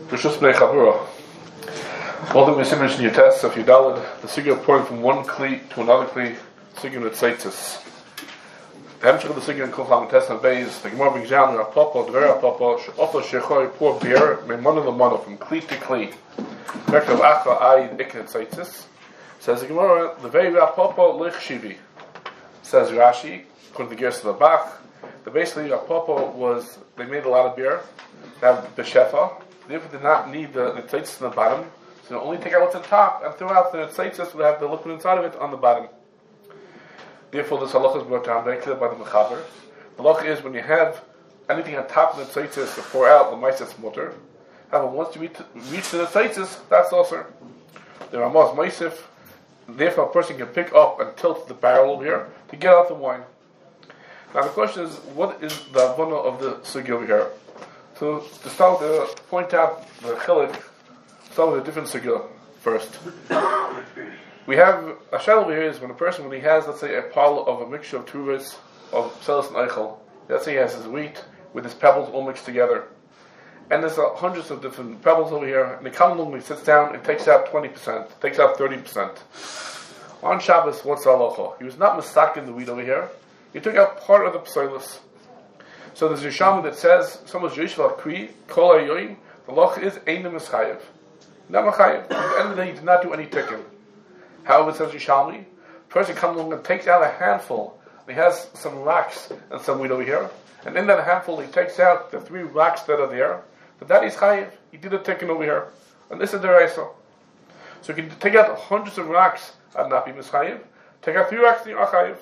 Rishus Bnei Chavura. All the Mesimin in your test, so if you download the Sugya pouring from one Kli to another Kli, Sugya Netzaitis. The Hemshech of the Sugya in Kuflam test and Beis, the Gemara brings down Rapapa, Dvera Papa, Ofo Shechoi, pour beer, Meimana Lamana, from Kli to Kli. Vector of Acha, Ai, Ik Netzaitis. Says the Gemara, the Vei Rapapa, Lich Shivi. Says Rashi, according to the Gersa of the Bach, the basically Rapapa was, they made a lot of beer, they have the Shefa, therefore did not need the Netzaitis on the bottom. So only take out what's on top and throw out the Netzaitis will have the liquid inside of it on the bottom. Therefore, this halacha is brought down very clear by the Mechaber. The halacha is when you have anything on top of the Netzaitis to pour out the Maisis mutter. However, once you reach the Netzaitis, that's also. The Ramaz Maisif, therefore a person can pick up and tilt the barrel over here to get out the wine. Now the question is, what is the avana of the sugi over here? So to start to point out the chilik, start with a different sugya first. We have a shell over here is when he has, let's say, a pile of a mixture of tuvas, of pselis and eichel. Let's say he has his wheat with his pebbles all mixed together. And there's hundreds of different pebbles over here, and the common normally sits down and takes out 20%, takes out 30%. On Shabbos, what's the halacha? He was not mistaken the wheat over here. He took out part of the pselis. So there's a Yishami that says, someone's Yishval Kri, Kol HaYoyim, the halacha is Einim Mischayev. Not Machayev. At the end of the day, he did not do any tikkun. However, it says Yishami, the person comes along and takes out a handful. He has some racks and some wheat over here. And in that handful, he takes out the 3 racks that are there. But that is chayiv. He did a tikkun over here. And this is the Reisa. So you can take out hundreds of racks and not be mischayiv. Take out 3 racks and you are chayiv.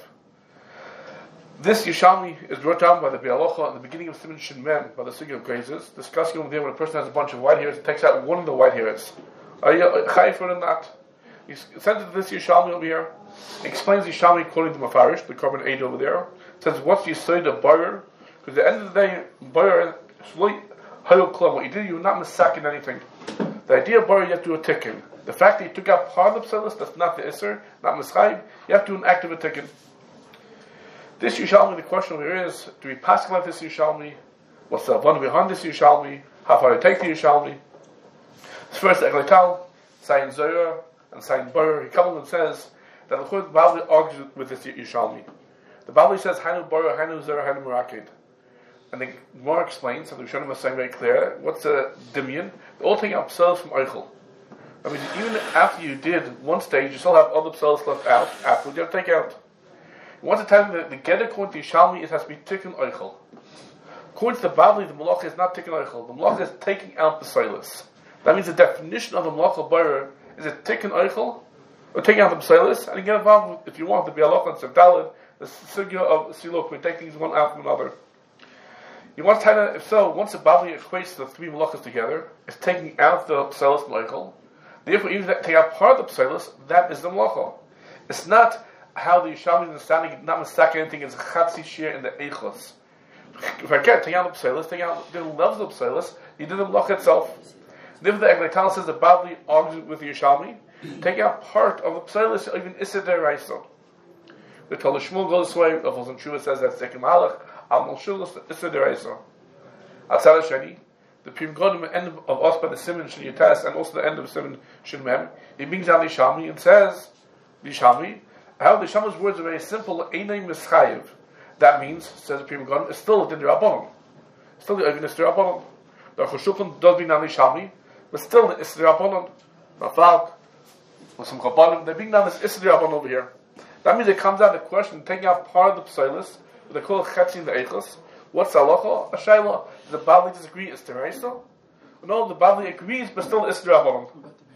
This Yishami is brought down by the Be'alocha in the beginning of Siman Shin Mem, by the Sugya of Grazes, discussing over there when a person has a bunch of white hairs, takes out one of the white hairs. Are you chayiv or not? He sent it to this Yishami over here. He explains Yishami according to Mafarish, the carbon 8 over there. Says, what's Yisod of Bayer? Because at the end of the day, Bayer, what you did, you were not misaking anything. The idea of Bayer, you have to do a tikkun. The fact that you took out part of the pselis, that's not the Isser, not Mischayim, you have to do an act of a tikkun. This Yishalmi, the question over here is, do we pass like this Yishalmi? What's the one behind this Yishalmi? How far do you take the Yishalmi? First, Eglital, Sayin Zohar, and Sayin Bayer, he comes and says that the Bavli argues with this Yishalmi. The Bavli says, Hanu Bayer, Hanu Zohar, Hanu Murakid. And the Gemara explains, and the Rishonim are saying very clear, what's the Dimyan? They're all taking out pselis from Eichel. I mean, even after you did one stage, you still have other pselis left out, afterwards you have to take out. You want to tell me that the get according to Yishalmi, it has to be tikkun Eichel. According to the Bavli, the Malacha is not tikkun Eichel. The Malacha is taking out the pselis. That means the definition of the Malacha Bayer is it tikkun Eichel, or taking out the pselis, and you get involved with, if you want to be Aloch and Sevdalid, the sugya of Silok, we take things one out from another. You want to tell me, if so, once the Bavli equates the 3 Malachas together, it's taking out the pselis and Eichel. Therefore, even if they take out part of the pselis, that is the Malacha. It's not how the Yishami is understanding, not mistaking anything, it's a chatzi shir in the Eichos. If I can't take out the pselis, take out the levels of pselis, you did the Malacha itself. Therefore, the Egleital says the Bavli argues with the Yishami, take out part of the pselis, even Issa Deraisa. The Tal Shmuel goes this way, the Chazon Shuvah says that's Sekim Malach, Al Molshul Issa Deraisa. Atzal Sheni, the Pim Godim, the end of us by the Siman Shin Yatas, and also the end of Siman Shin Mem, he brings down the Yishami and says, the Yishami, how the Yishami's words are very simple, Einay Mischayev. That means, says the Pim Godim, it's still the Dirabon. Still the Evinis Dirabon. The Choshukon does bring down the Yishami, but still it's the Dirabon. Rafal, with some Chabanim, they bring down this Issa Dirabon over here. That means it comes down to the question, taking out part of the pselis, they call it Chetzi in the Eichos. What's the halacha? A shayla. Does the Bavli disagree? It's Tereisa? No, the Bavli agrees, but still it's Dirabon.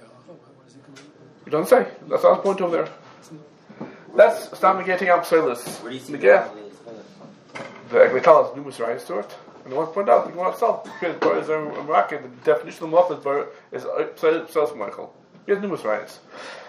You don't say. That's our point over there. That's Stam getting out pselis. Where do you see the Egleital is numerous rights to it. And I want to point out, the Gemara itself, the definition of Malachas is pselis from Eichel. He has numerous rights.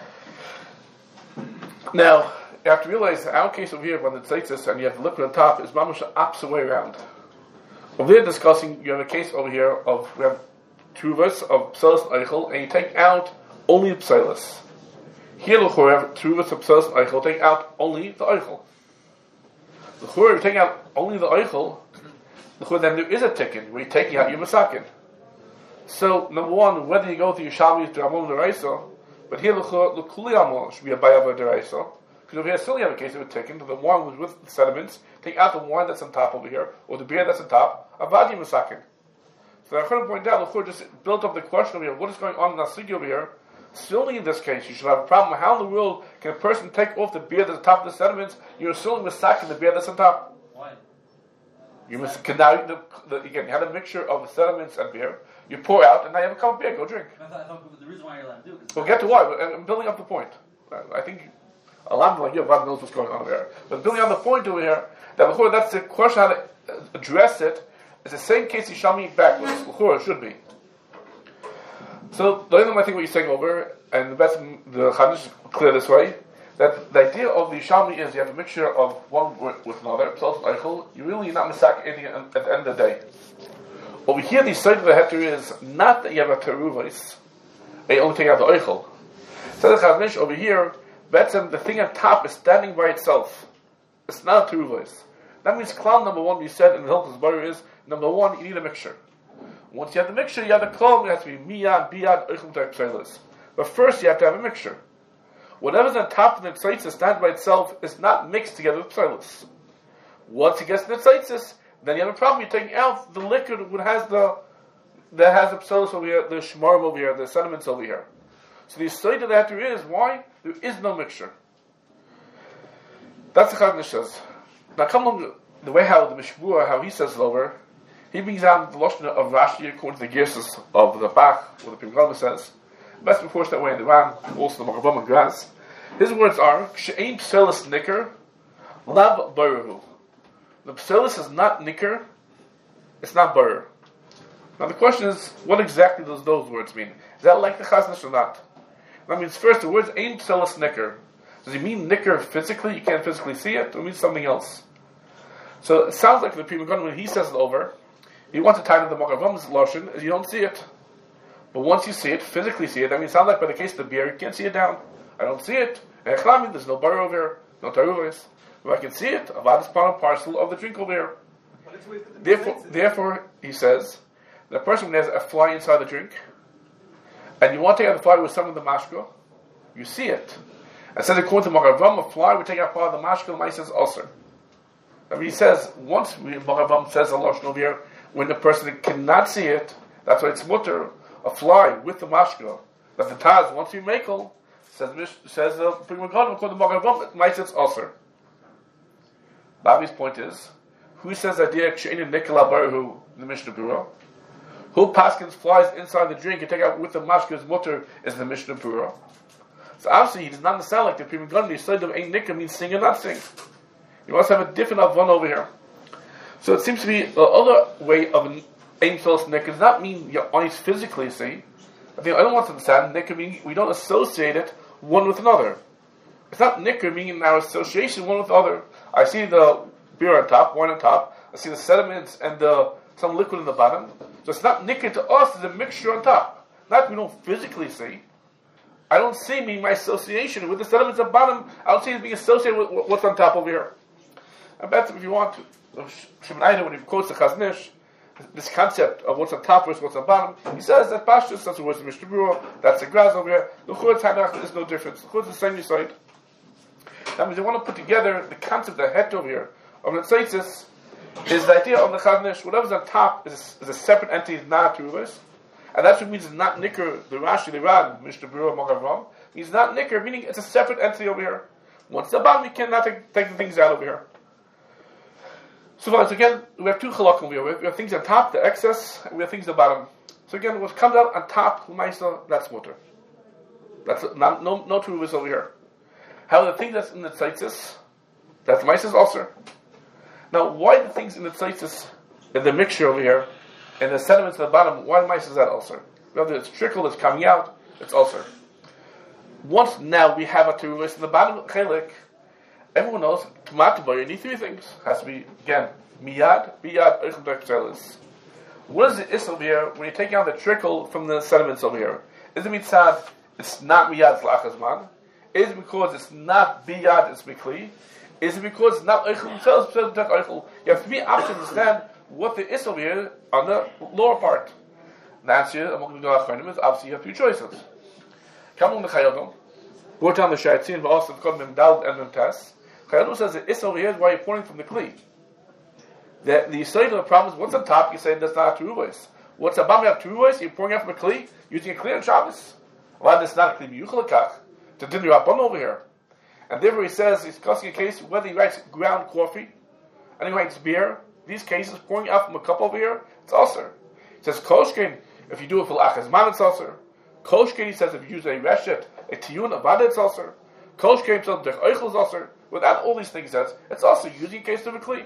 Now, you have to realize that our case over here, when it states this, and you have the liquid on top, is mamash the opposite way around. Over there discussing, you have a case over here of, we have 2 verses of pselis and eichel, and you take out only the pselis. Here, we have 2 verses of pselis and eichel, take out only the eichel. If you take out only the eichel, then there is a tikkun, where you're taking out your masakin. So, number one, whether you go to Yerushalmi to Ramon Deraisa, but here L'Kuli Amon should be a Bayava Deraisa. Because over here, still you have a case of a taken, the wine was with the sediments, take out the wine that's on top over here, or the beer that's on top, Avadi Masakin. So I couldn't point out, L'Kuli just built up the question over here, what is going on in Nasigi over here? Certainly in this case, you should have a problem. How in the world can a person take off the beer that's on top of the sediments? You're still Masakin the beer that's on top. Why? You must now again. You had a mixture of sediments and beer. You pour out, and now you have a cup of beer. Go drink. I thought the reason why you're allowed to do it. We'll get to why. But I'm building up the point. I think a lot like you, Bob knows what's going on over here. But building on the point over here, that before that's the question how to address it. It's the same case you shall me backwards. Before it should be. So the only thing I think what you're saying over, and the best the Chanish is clear this way. That the idea of the Yishalmi is you have a mixture of one with another. You're really not misak anything at the end of the day. Over here, the side of the heter is not that you have a teruvais, you only take out the oichel. So the Chaznish over here, the thing on top is standing by itself. It's not a teruvais. That means klal number one we said in the Hilchos Bar is number one you need a mixture. Once you have the mixture, you have the klal. It has to be miyad, biyad, oichel type pselis. But first, you have to have a mixture. Whatever's on top of the tzaitzis stand by itself is not mixed together with psilus. Once it gets to the tzaitzis, then you have a problem. You're taking out the liquid that has the psilus over here, the shmarim over here, the sediments over here. So the side of the heter is why there is no mixture. That's the Chaznish says. Now come along the way how the Mishbua, how he says it over. He brings down the lashon of Rashi according to the Gersus of the Bach, what the Pimgalma says. Best before that way in the Ran, also the Makavam and Graz. His words are, She'ain pselis nicker, lab barahu. The pselis is not nicker, it's not barer. Now the question is, what exactly does those words mean? Is that like the Chaznish or not? That means first, the words ain pselis nicker. Does he mean nicker physically? You can't physically see it, or it means something else? So it sounds like the Pri Megadim, when he says it over, he wants to tie to the Makavam's lashon, is you don't see it. But once you see it, physically see it, I mean, it sounds like by the case of the beer, you can't see it down. I don't see it. And there's no bar over here, no taruvis. If I can see it, Avad is part and parcel of the drink over here. Therefore, he says, the person has a fly inside the drink, and you want to take out the fly with some of the mashko, you see it. And says according to Maravam, a fly would take out part of the mashko, and says ulcer. I mean, he says, once Maravam says a lashon over here, when the person cannot see it, that's why it's mutter, a fly with the mashka, that the Taz, once you makel, says the Pri Megadim, according to Maravam, it might it's ulcer. Bobby's point is, who says idea Kshein and Nikola Baruhu in the Mishnah Berurah? Who paskins flies inside the drink and take out with the mashka's mutter is the Mishnah Berurah. So obviously he does not understand like the Pri Megadim. The side of Ein Nikah means sing and not sing. You must have a different avon over here. So it seems to be the other way of an Ein Pselis Nikah does not mean your eyes physically see. I think I don't want to understand Nikah meaning we don't associate it one with another. It's not Nikah meaning our association one with the other. I see the beer on top, wine on top. I see the sediments and some liquid in the bottom. So it's not Nikah to us, it's a mixture on top. Not we don't physically see. I don't see my association with the sediments at the bottom. I don't see it being associated with what's on top over here. And that's if you want to. Shimon Aida, when he quotes the Chaznish, this concept of what's on top versus what's on bottom, he says that Pashtus, that's the words of Mishnah Berurah, that's the Graz over here. The Chutz Hanach, there's no difference. The Chutz is the same side. That means they want to put together the concept of the het over here, of the Tzaitzis, is the idea of the Chaznish, whatever's on top is a separate entity, is not a Teruvas. And that's what means it's not Nicker, the Rashi, the Ran, Mishnah Berurah, Magavam. Means not Nicker, meaning it's a separate entity over here. Once the bottom, we cannot take the things out over here. So again, we have two halakim over here. We have things on top, the excess, and we have things on the bottom. So again, what comes out on top, that's mutter. That's not, no Teruvas over here. However, the thing that's in the tzaitzis, that's Maisa's ulcer. Now, why the things in the tzaitzis, in the mixture over here, and the sediments at the bottom, why Maisa's that ulcer? Whether it's trickle that's coming out, it's ulcer. Once now we have a teruvas in the bottom of the chelik, everyone knows, tomato you need three things. Has to be, again, miyad, biyad, oichem dekselis. What is the is over here when you take out the trickle from the sediments over here? Is it mitzad, it's not miyad, it's lachazman? Is it because it's not biyad, it's mikli? Is it because it's not oichel themselves? You have three options to understand what there is over here on the lower part. The answer among the Achronim is obviously you have two choices. Come on the Chayodom. Brought down the Shaitzin, but also the Kodmim Dal and Memtes. Chayodom says that Issa over here is why you're pouring from the Kli. The side of the problem is what's on top, you say that's not a Teruvos. What's above, you have Teruvos, you're pouring out from a Kli, using a Kli on Shabbos. Why that's not a Kli B'Yuchalakach? To Din Rabban over here. And therefore he says, he's discussing a case whether he writes ground coffee and he writes beer. These cases, pouring out from a cup over here, it's ulcer. He says, Koshkin, if you do it for L'achazman, it's ulcer. Koshkin, he says, if you use a reshet, a tiyun, a vada, it's ulcer. Koshkin, so the eichel is ulcer. Without all these things, he says, it's also using a case of a kli.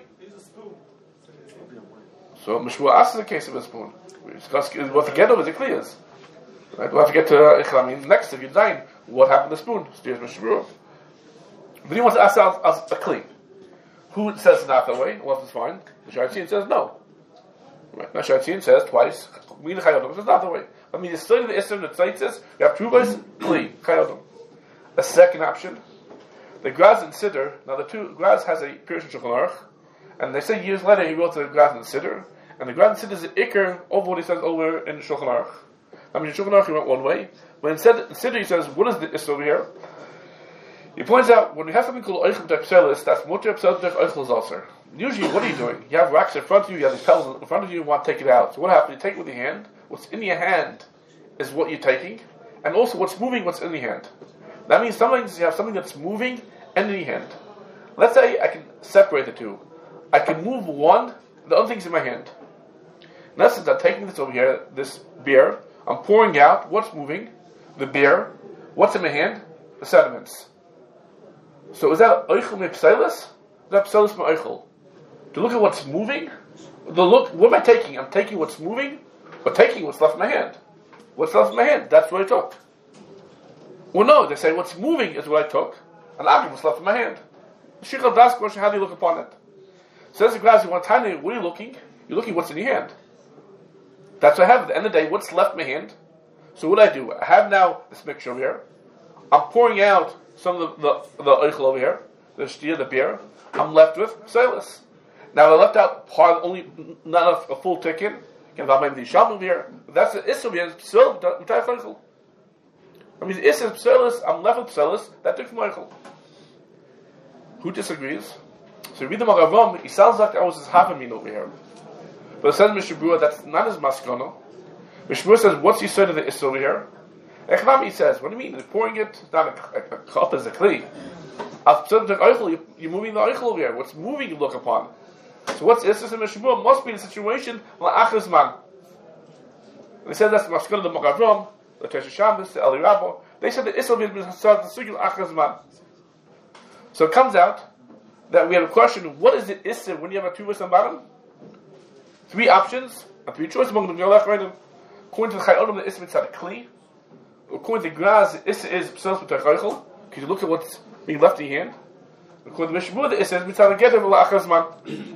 So Mishmur asks a case of a spoon. We discuss what the get of the kli is. Right? We'll have to get to Ichlamin next if you design what happened to the spoon. Steers Mishmur. But he wants to ask as a kli. Who says it's not that way? Well, it's fine. The Shaitzin says no. Right? Now Shaitzin says twice. Mina Chayodom says not that way. I mean, the study of the Isser that cites this, you have Trubas, Kli, Chayodom. A second option, the Graz and Siddur. Now the two Graz has a Pirush and Shulchan Aruch, and they say years later he wrote the Graz and Siddur, and the Graz and Siddur is the Iker of what he says over in Shulchan Aruch. I mean, in Shulchan Aruch he went one way, but instead in Siddur he says, what is the Isser over here? He points out, when you have something called Eichel Tepselis, that's Mutter Psel Eichel Zosser. Usually, what are you doing? You have racks in front of you, you have these pebbles in front of you, you want to take it out. So what happens? You take it with your hand. What's in your hand is what you're taking, and also what's moving, what's in your hand. That means sometimes you have something that's moving and in your hand. Let's say I can separate the two. I can move one, the other thing's in my hand. In essence, I'm taking this over here, this beer, I'm pouring out what's moving, the beer, what's in my hand, the sediments. So is that Eichel Mepselis? Is that Pselis Ma'eichel? To look at what's moving, what am I taking? I'm taking what's moving, or taking what's left in my hand. What's left in my hand? That's what I took. Well, no, they say what's moving is what I took, and I'm what's left in my hand. Shichal Das question, how do you look upon it? Says the Graz, you want to what are you looking? You're looking what's in your hand. That's what I have at the end of the day, what's left in my hand. So what do? I have now this mixture over here. I'm pouring out some of the eichel over here, the shtia, the beer. I'm left with pselis. Now I left out part, only not a full ticket. Again, that might be the sham over here. But that's the issue. Still, entire eichel. I mean, the issue is pselis. I'm left with pselis. That took from eichel. Who disagrees? So you read the Magavam. He sounds like I was his havamin over here. But it says Mishabura that's not his maskana. Mishabura says, what's he said of the issue over here? Echnami says, what do you mean? Pouring it, it's not a cup, it's a kli. You're moving the eichel over here. What's moving you look upon. So what's Isser and Mishabur must be the situation la'achas man. They said that's the maskana the Magavram, the Tesh Shabbos, the Eli Rabbo. They said the Isser will be the sugil la'achas man. So it comes out that we have a question: what is the Isser when you have a two on bottom? Three options, and three choices among them. According to the Chayodom, the Isser is a kli. According to Graz, the Isser is pselis b'tachaychel, because you look at what's being left in your hand. According to Mishabur, the Isser is mitzad together la'achas man.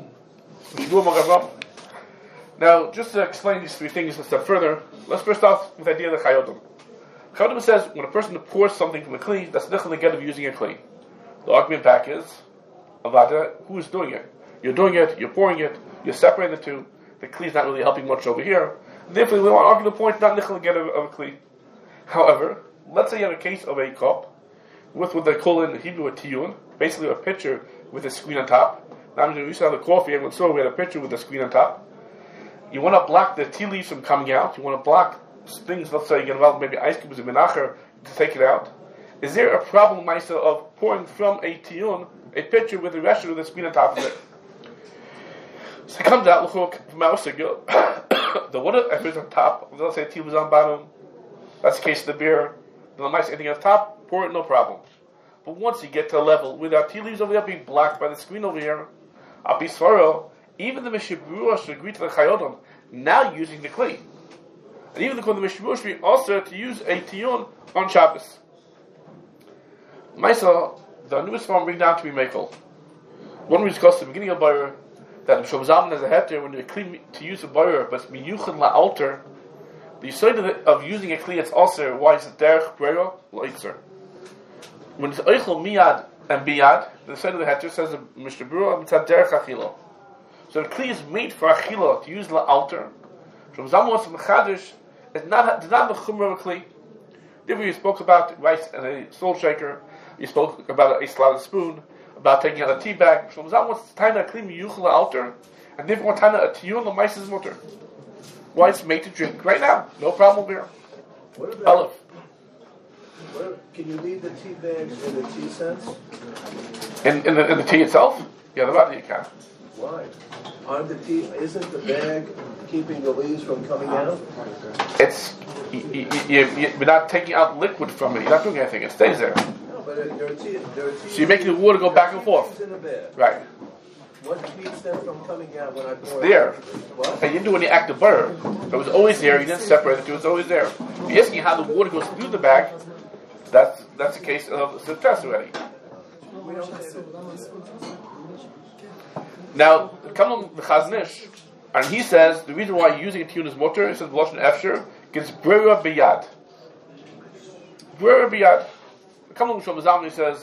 Now, just to explain these three things a step further, let's first off with the idea of the Chayodom. Chayodom says when a person pours something from a kli, that's nothing to get of using a kli. The argument back is, Avada, who is doing it? You're doing it, you're pouring it, you're separating the two. The kli is not really helping much over here. Therefore, we want to argue the point, not nichel get of a kli. However, let's say you have a case of a cup with what they call in Hebrew a tiyun, basically a pitcher with a screen on top. Now, we used to have the coffee, and so we had a pitcher with a screen on top. You want to block the tea leaves from coming out. You want to block things, let's say, you get involved maybe ice cubes in menacher to take it out. Is there a problem, Maisa, of pouring from a tiyun, a pitcher with a resher with a screen on top of it? So it comes out, from our sigil, the water, if it's on top, let's say tea was on bottom, that's the case of the beer, then the mice, anything on top, pour it, no problem. But once you get to a level where our tea leaves over there being blocked by the screen over here, Abisfaro, even the Mishabura should agree to the Chayodom, now using the Kli. And even the Mishabura should be also to use a tiyun on Shabbos. Maisa, the newest form bring down to be Mekel. One we discussed at the beginning of Bayer, that if Shomzaman has a heter, when you Kli to use a Bayer, but it's miyuchad la'alter, the side of using a Kli, it's also, why is it derech brera la'itzer? When it's eichel miyad and biyad, the side of the heter says the Mishabura, it's a derech achilo. So the kli is made for achila to use la'alter. From Zam wants to mechadish It's not the chumrah of a kli. You spoke about rice and a salt shaker. You spoke about a slotted spoon, about taking out a tea bag. Shlomo Zalman wants to a kli miyuchel altar, and different one time a tiyun l'maises mutter. Why it's made to drink right now? No problem here. What about? Olive. Can you leave the tea bags in the tea sense? In the tea itself? Yeah, the body you can. Why? Isn't the bag keeping the leaves from coming out? It's you're not taking out liquid from it. You're not doing anything. It stays there. No, but there are tea. So you're making the water go back and forth. In a bag. Right. What keeps them from coming out when I pour There. What? And you didn't do any active butter. It was always there. You didn't separate it. It was always there. You're asking how the water goes through the bag. That's the case of the test already. We don't say that. Now, come on the Chaznish, and he says the reason why you're using a tiyun is mutter. He says Lashon Efsher gives brera biyad. Brera biyad. Come on, Shlomo Zalman says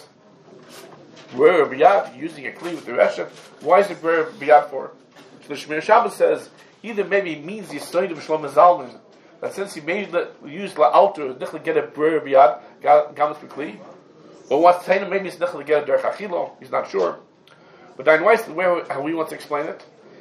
brera biyad using a kli with the reshet. Why is it brera biyad for? So the Shemir Shabbos says either maybe it means the Yisoid of Shlomo Zalman that since he made use la'alter nichel get a brera biyad gamas b'kli, or what's saying maybe it's nichel get a derech achilo. He's not sure. But Diane Weiss, how we want to explain it,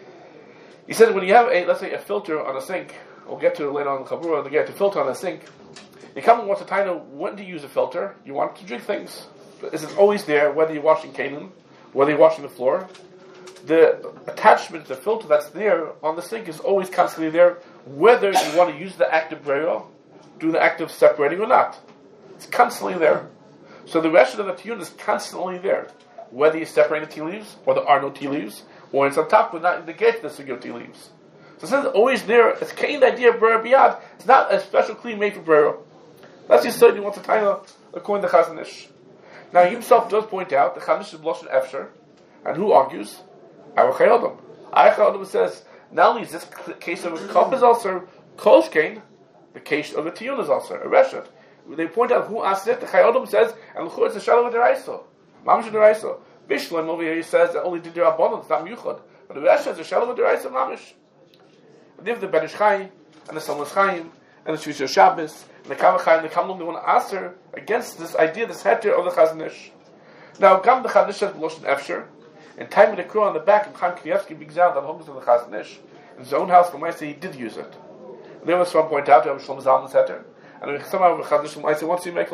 he said when you have let's say a filter on a sink, we'll get to it later on in Chabura, to get a filter on a sink, you come and want to tell when to use a filter, you want to drink things. But it's always there, whether you're washing kalim, whether you're washing the floor. The attachment, the filter that's there on the sink is always constantly there, whether you want to use the active brera, do the active separating or not. It's constantly there. So the rest of the tiyun is constantly there. Whether you separate the tea leaves, or there are no tea leaves, or it's on top, but not negate the sugi of tea leaves. So since it's always there, it's kind of the idea of brera biyad. It's not a special kli made for brera. That's the study you want to tie according to Chaznish. Now he himself does point out the Chaznish is Lashon Efsher, and who argues? Our Chayodom. Our Chayodom says not only is this case of a cup is also kolshkein, the case of a tiyun is also a reshet. They point out who asked it. The Chayodom says, and l'chur it's a shalom deraisa. Mamish deraisa. Bishlam over here he says that only did the Rabbanon, it's not Miyuchad. But the rest is a shalom deraisa mamish. And if the Ben Ish Chaim, and the Salmas Chaim, and the Shvisha Shabbos, and the Kavachai, and the Kamlum, they want to answer against this idea, this heter of the Chaznish. Now, Gam the Chaznish says Lashon Efsher, and time of the Kura on the back, and Chaim Knievsky brings out that homes of the Chaznish, in his own house, the Maisa, he did use it. And there was some point out to have Shlomo Zalman's heter, and somehow the Chaznish from Maisa, what's he make?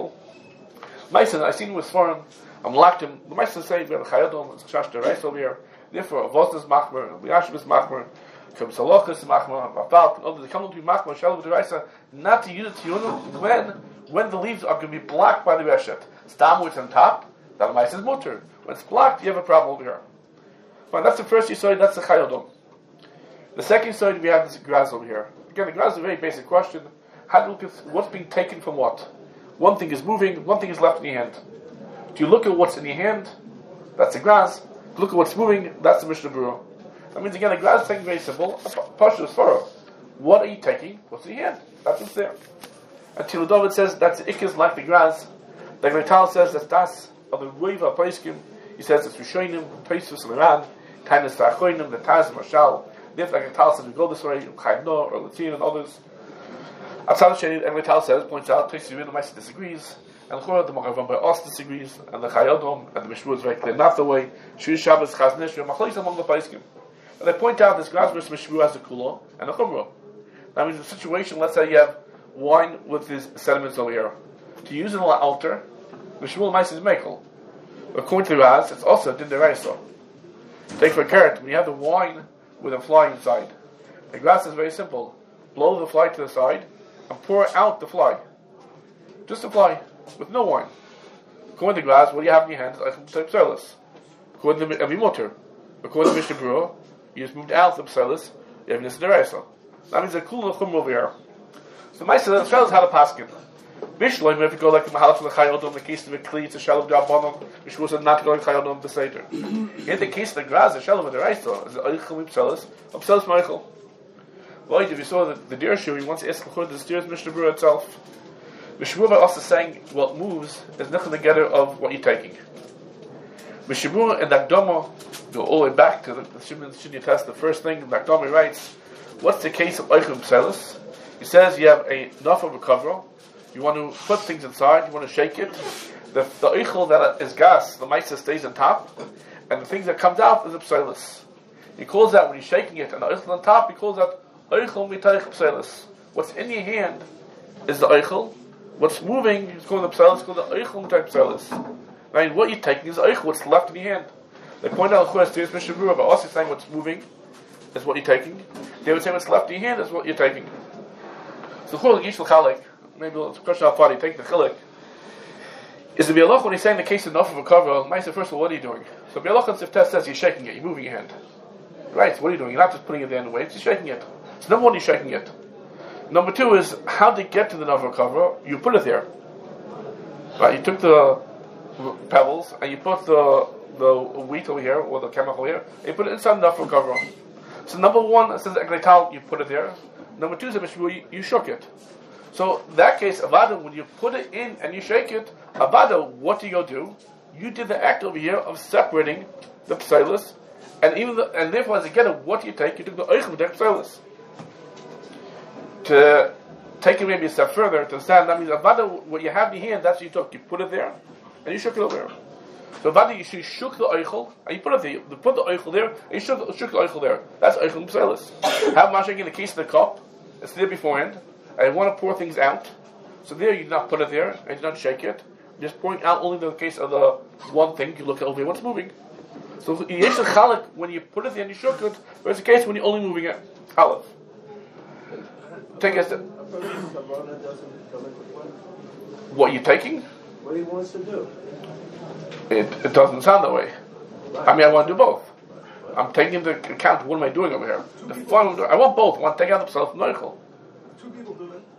Maisa, I seen him with foreign, I'm locked him. The Maisa say we have a Chayodom, it's Chash Derais over here. Therefore, Avos is Machmer, Liashim is Machmer, Kim Saloch is Machmer, Bafal, and others come to be Machmer, Shalom Deraisa, not to use it to Yunum when the leaves are going to be blocked by the Reshet. Stam what's on top, that Maisa is Mutter. When it's blocked, you have a problem over here. Fine, that's the first Yisoid, that's the Chayodom. The second Yisoid we have this Graz over here. Again, the Graz is a very basic question. How do you look at what's being taken from what? One thing is moving, one thing is left in your hand. Do you look at what's in your hand? That's the grass. Look at what's moving. That's the Mishnah Berurah. That means again, the grass is taking very simple. Pasha is furrow. What are you taking? What's in your hand? That's what's there. And Tilo David says that's the ikkas like the grass. The Greital says that's of the Ruiva Paiskim. He says it's Rishonim, Paisus Liran, Tainas Tachoinim, the Taz Mashal. If the Greital says we go this way, Chaim No or Latin and others. Atzal Sheni, and Greital says points out Taisus Yudam disagrees. And the Magavam by Os disagrees, and the Chayodom and the Mishmur is very clear not the way. Shri Shabbos Chaznish Machlis among the Paiskim. And they point out this Graz versus Mishmur has a Kula and a Chumrah. That means the situation, let's say you have wine with these sediments over here. To use it on the altar, Mishmur Mais is Mekel. According to the Raz, it's also Din Deraisa. Take for a carrot, when you have the wine with a fly inside, the Graz is very simple. Blow the fly to the side and pour out the fly. Just the fly. With no wine. According to the glass, what do you have in your hands? According to Avi Mutter. According to Mishnah Berurah, you just moved out the pselis, you have Nisa Deraisa. That means a cool chum over here. So the Maisa tells how to paskin. Bishloim, if you go like the Mahalach of the Chayodom, the case of the Kli, it's a Shalom D'Abonim, Mishmur said not to go like Chayodom the Seder. In the case of the grass, the Shalom Deraisa is the Eichel Pselis, of Pselis Meichel. Well, if you saw the deer shoe, he wants to ask according to the steer's Mishnah Berurah itself. Mishmur also saying what moves is nothing together of what you're taking. Mishmur and Akdama go all the way back to the Shimon Shinya test. The first thing Akdama writes, what's the case of Eichel Pselis? He says you have enough of a cover. You want to put things inside. You want to shake it. The oichel that is gas, the maisa stays on top, and the things that comes out is a psilus. He calls that when he's shaking it, and the oichel on top, he calls that oichel mitayich psilus. What's in your hand is the oichel. What's moving is called the psilus. Called the oichel mitayich psilus. I mean, what you're taking is oichel. What's left in your hand. They point out the Chutz Mishnah Berurah, but also saying what's moving is what you're taking. They would say what's left in your hand is what you're taking. So the Yishal Chalik, maybe it's a question how far you take the Chalik. Is the Bialoch when he's saying the case enough of a cover, Maisa, first of all, what are you doing? So Bialoch and Siftes says you're shaking it, you're moving your hand. Right, so what are you doing? You're not just putting it there in the weights, you're shaking it. So number one, you're shaking it. Number two is, how to get to the Nava cover, you put it there. Right, you took the pebbles, and you put the wheat over here, or the chemical here, and you put it inside the Nava cover. So number one, it says Egleital, you put it there. Number two is you shook it. So in that case, Avada, when you put it in and you shake it, Avada, what do you go do? You did the act over here of separating the psilus, and therefore as a getter, what do you take? You took the oichel with the psilus. To take it maybe a step further, to understand, that means Avada, what you have in your hand, that's what you took. You put it there, and you shook it over there. So Avada, you shook the oichel, and you put it there. You put the oichel there, and you shook the oichel there. That's oichel and psilus. Have Mashak in the case of the cup, it's there beforehand. I want to pour things out. So there you do not put it there, and you do not shake it. You're just pouring out only in the case of the one thing. You look over here, what's moving. So Yesh Chalik, when you put it there and you shook it, but it's a case when you're only moving it. Aleph. Take a step. What you're taking? What he wants to do. It doesn't sound that way. I mean, I want to do both. I'm taking into account what am I doing over here. I want both. I want to take out the self noichel. Two people do that.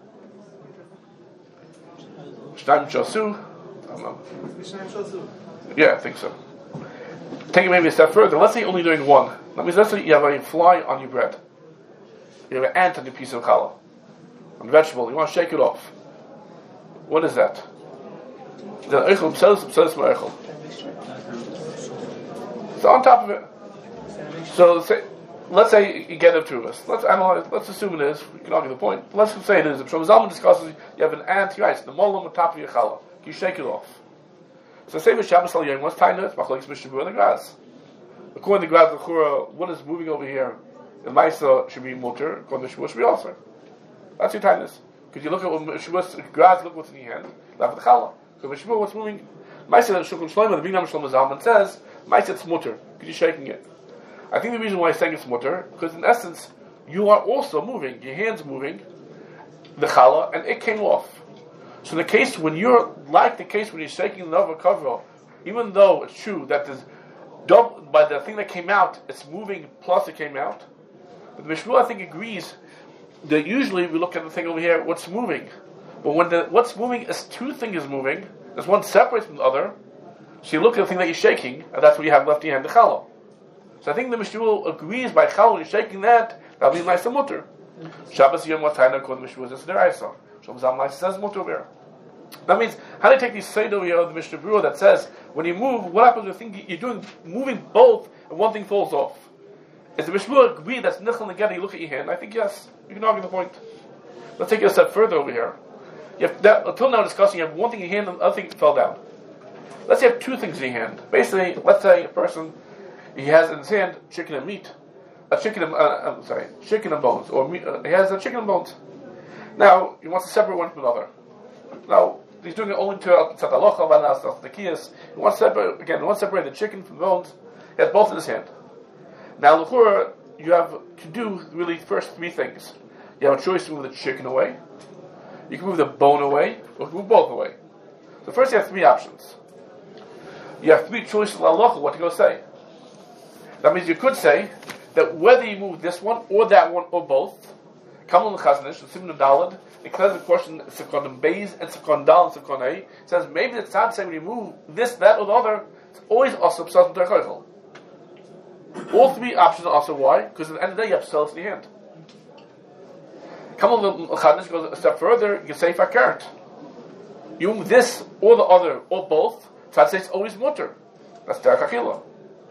Shnayim Shasu. I don't know. Mishnayim Shasu. Yeah, I think so. Take it maybe a step further. Let's say you're only doing one. That means let's say you have a fly on your bread. You have an ant on your piece of challah. On vegetable. You want to shake it off. What is that? The oichel psilus ma'oichel. So on top of it. So let's say you get it to us. Let's analyze. Let's assume it is. We can argue the point. Let's say it is. If Shlomo Zalman discusses, you have an ant, right? The molam on top of your challah. You shake it off. So say with Shabbos al Yom, what's taina? It's machlokes Mishnah Berurah and the grass. According to the grass, the chura, what is moving over here? The ma'isa should be mutter. According to Shavuot should be also. That's your tainus. Because you look at what Shavuot grass, look what's in your hand. Left the challah. Because Shavuot, what's moving? Ma'isa Shulchan Shlomo, the big name of Shlomo Zalman says, ma'isa it's mutter. Because you're shaking it. I think the reason why he's saying it's mutter, because in essence, you are also moving. Your hand's moving, the challah, and it came off. So the case when you're like the case when you're shaking the Nava cover, even though it's true that there's double by the thing that came out, it's moving plus it came out. But the Mishmur I think agrees that usually we look at the thing over here, what's moving. But when what's moving is two things moving, there's one separates from the other. So you look at the thing that you're shaking, and that's what you have left in your hand, the challah. So I think the Mishmur agrees by challah when you're shaking that, that'll be nice and mutter. Shabbos Yom Latayna according to the Mishmur is the Raisa. Shlomo Zalman says mutter there. That means, how do you take these side over here of the Mishnah Berurah that says, when you move, what happens with the thing you're doing, moving both, and one thing falls off? Is the Mishnah Berurah agree that's nichel negeda, you look at your hand? I think yes. You can argue the point. Let's take it a step further over here. You have that, until now discussing, you have one thing in your hand and the other thing fell down. Let's say you have two things in your hand. Basically, let's say a person, he has in his hand chicken and meat. Chicken and bones. Or meat, he has a chicken and bones. Now, he wants to separate one from another. Now, he's doing it only to Tzat the Kiyas. He wants to separate the chicken from the bones. He has both in his hand. Now, l'chura, you have to do really first three things. You have a choice to move the chicken away. You can move the bone away, or you can move both away. So first you have three options. You have three choices l'halacha, what to go say. That means you could say that whether you move this one, or that one, or both, Kamal Chazanish, the Simon Dalad, declares the question Sekon Beis and Sekon Dal and Sekon A. Says maybe the tzad say when you move this, that, or the other, it's always also psal terchaychel. All three options are also why? Because at the end of the day you have psal in your hand. Kamal Chazanish goes a step further. You can say fakert. You move this or the other or both. Tzad says it's always mutter. That's derech achila.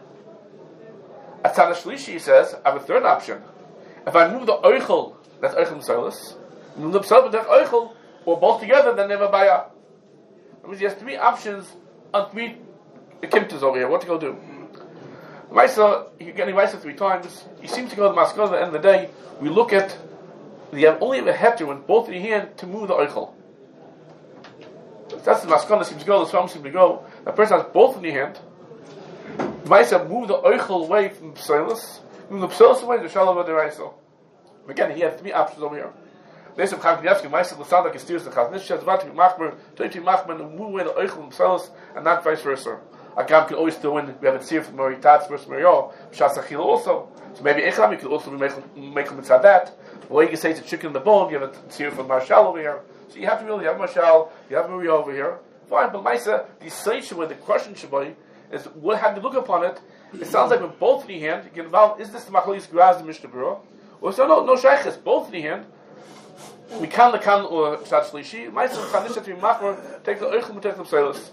At Tzad Shlishi he says I have a third option. If I move the oichel, that's oichel psalis. or both together, then they have a bayah. That means he has three options on three kimtas over here. What to go do? Maisa, he getting Maisa 3 times. He seems to go to the maskana at the end of the day. We look at, you have only a heter with both in your hand to move the oichel. That's the maskana seems to go, the swam seems to go. The person has both in your hand. Maisa move the oichel away from the psalus, move the psalus away to shalom v'deraisa. Again, he had three options over here. There's a Kavnievsky, Maisa Lasada, steers the Chaznish, Shazvat, Machmer, Toiti Machmer, and move away the oichel and psalus, and not vice versa. A gam can always throw in, we have a tzir from Moritatz versus Mario, Shasachil also. So maybe Echlam, you could also make him inside that. The way you say it's a chicken in the bone, you have a tzir from Marshal over here. So you have to really have Marshal, you have Mario over here. Fine, but Maisa, the Seisha, where the question should be, is what, how do you look upon it? It sounds like with both in your hand, you get involved, is this the Machalis Graz, the Mishnah Berurah? Or so no Shaykhis, both in your hand. We can or Shat Shlishi, Maisa, Chanish, to be Machmer, take the Eichel, take the Psalus.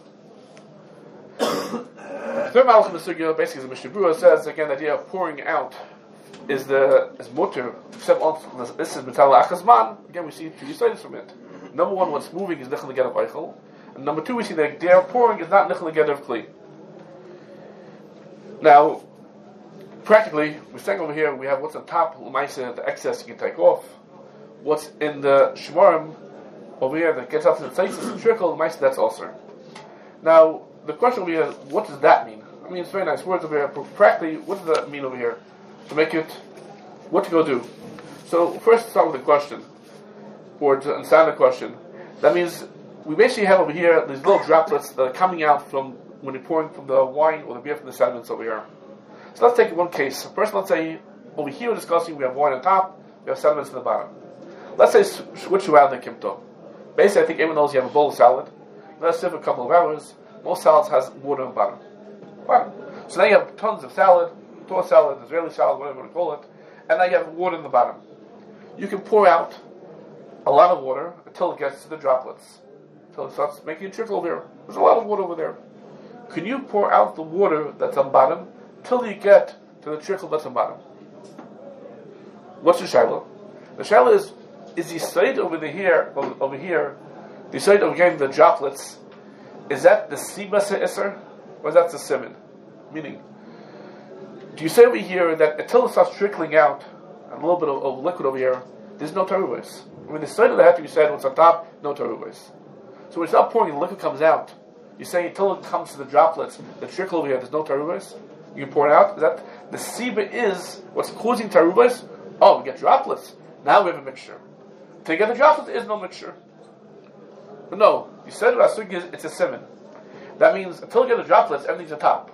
Third Malach in the Sugya, basically, the Mishnah Berurah says again, the idea of pouring out is mutter. This is Metal Achazman. Again, we see two sides from it. Number one, what's moving is Nichel Neged of Eichel, and number two, we see that their pouring is not Nichel Neged of Kli. Now, practically, we're saying over here we have what's on top, L'maisa, the excess you can take off. What's in the Shemarim over here that gets up to the tzitzis and trickle, L'maisa, that's also. Now, the question over here is, what does that mean? I mean, it's very nice words over here, but practically, what does that mean over here? To make it, what to go do? So, first start with the question, or to understand the question. That means, we basically have over here these little droplets that are coming out from, when you're pouring from the wine or the beer from the sediments over here. So let's take one case. First, let's say, over here we're discussing, we have wine on top, we have sediments in the bottom. Let's say, switch around the kimto. Basically, I think everyone knows you have a bowl of salad. Let's sit for a couple of hours. Most salads has water on the bottom. Fine. So now you have tons of salad, Torah salad, Israeli salad, whatever you want to call it, and now you have water in the bottom. You can pour out a lot of water until it gets to the droplets. Until it starts making a trickle over here. There's a lot of water over there. Can you pour out the water that's on bottom till you get to the trickle that's on bottom? What's the shaila? The shaila is the side over here, the side of getting the droplets, is that the Siba Se'isr, or is that the Siman? Meaning, do you say over here that until it starts trickling out, a little bit of liquid over here, there's no taruvos? I mean, the side of the hat you said, what's on top, no taruvos. So when it's not pouring and the liquid comes out, you say until it comes to the droplets, the trickle over here, there's no taruvos? You can pour it out? Is that the Siba is what's causing taruvos? Oh, we get droplets. Now we have a mixture. To get the droplets, there is no mixture. But no, you said it's a simon. That means until we get the droplets, everything's on top.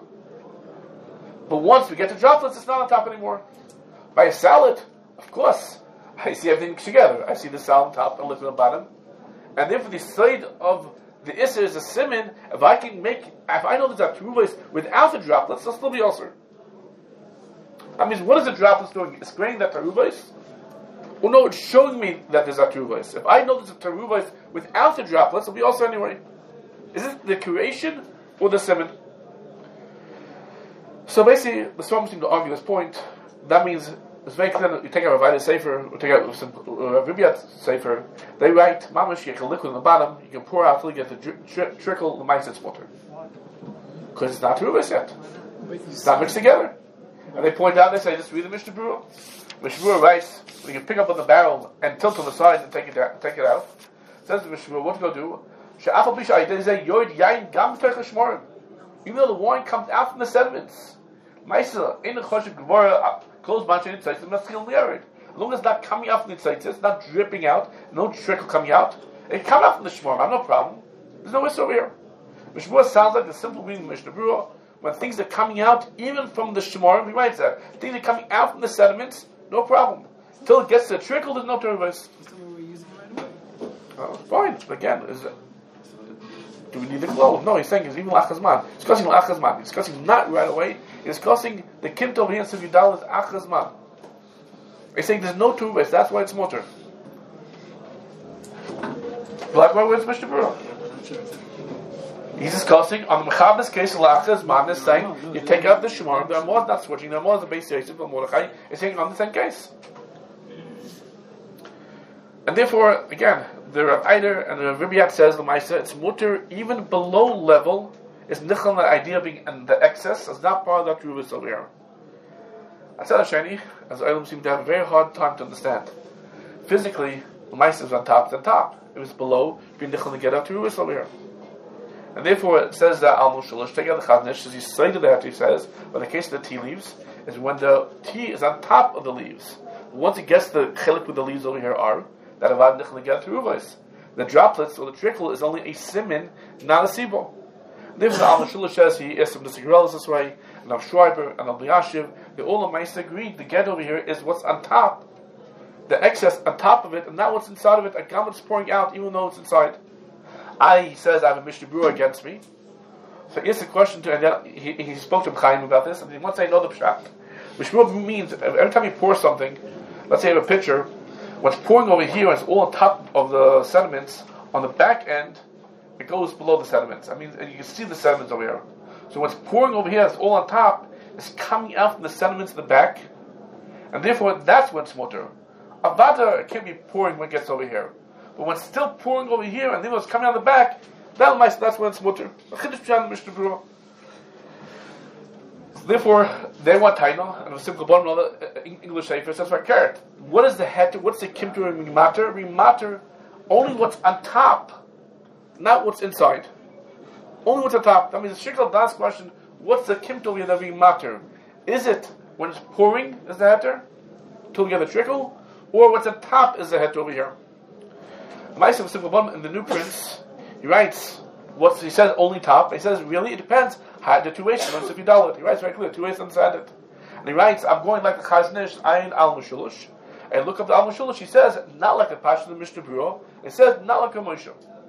But once we get the droplets, it's not on top anymore. By a salad, of course, I see everything together. I see the salad on top and liquid on the bottom. And therefore the side of the isser is a simon. If I know there's a teruvos without the droplets, it'll still be ulcer. That means what is the droplets doing? It's creating that teruvos? Well, no, it's showing me that there's a teruvos. If I know there's a teruvos without the droplets, it'll be also anyway. Is it the creation or the semen? So basically, the Swarm seem to argue this point. That means it's very clear that you take out a Vayda Sefer, or take out some Ribiat Sefer. They write, Mamash, you have a liquid on the bottom, you can pour out until you get the trickle, the mice it's water. Because it's not teruvos yet. It's not mixed together. And they point out, they say, just read the Mishnah Berurah. Mishnah Berurah writes, when you can pick up on the barrel and tilt on the sides and take it out. Says the Mishnah Berurah, what to go do? Even though the wine comes out from the sediments, as long as it's not coming out from the tzitzis, it's not dripping out, no trickle coming out, it comes out from the shmor. I have no problem. There's no issue over here. Mishnah Berurah sounds like the simple meaning of Mishnah Berurah. When things are coming out, even from the shmor, he writes that things are coming out from the sediments, no problem. Until it gets to the trickle, there's no teruvos. Fine. Again, do we need the glow? No, he's saying it's even lachazman. He's discussing lachazman. He's discussing not right away. He's discussing the kimt over here in Sivudal is achazman. He's saying there's no teruvos. That's why it's motor. Likewise, where's Mishnah Berurah? He's discussing on the Mechaber's case, lachazman is saying you take out the shemar. The Amor is not switching. The Amor is the base Yosef of Mordechai. He's saying on the same case. And therefore, again, the Rav Eider and the Rav Ribiyat says, L'maisa, it's mutter even below level, is nichal, the idea of being in the excess, is not part of that Rubis over here. Atzad Sheni, as Olam seem to have a very hard time to understand. Physically, L'maisa is on top, it's on top. If it's below, you're nichal to get up to Rubis over here. And therefore, it says that Al Mushalish, take out the Chaznish, as he cited that, he says, but the case of the tea leaves, is when the tea is on top of the leaves. Once it gets the chilik with the leaves over here are, that avad nichal to get to Rubis. The droplets, or the trickle, is only a simin, not a sibo. Therefore, the Al Mushalish says, he is from the Sigrel this way, and Av Schreiber, and Al Yashiv, they all of agreed, the get over here is what's on top. The excess on top of it, and not what's inside of it, a garment's pouring out, even though it's inside. He says, I have a Mishnah Berurah against me. So he asked a question to, and then he spoke to Chaim about this, and he wants to say another pshat. Mishnah Berurah means, every time you pour something, let's say you have a pitcher, what's pouring over here is all on top of the sediments, on the back end, it goes below the sediments. I mean, and you can see the sediments over here. So what's pouring over here, it's all on top, is coming out from the sediments in the back, and therefore that's when it's mutter. Avada can't be pouring when it gets over here. But when it's still pouring over here, and then it's coming out the back, that's when it's mutter. Therefore, they want taina, and a simple bottom of the English safer says for carrot. What is the heter? What's the kimtur rimater? Rimater, only what's on top, not what's inside. Only what's on top. That means the shikal das question, what's the kimtur of the rimater? Is it when it's pouring, is the heter? Till you get the trickle? Or what's on top is the heter over here? Ma'aseh simple bottom in the New Prince, he writes, he says only top, he says really it depends. The two ways, if you dollar it. He writes very clear, two ways to understand it. And he writes, I'm going like the Chaznish, Ayin Al Mushulish. And look up the Al Mushulish, he says, not like the Pasha of the Mishnah Berurah, it says, not like a Moshe.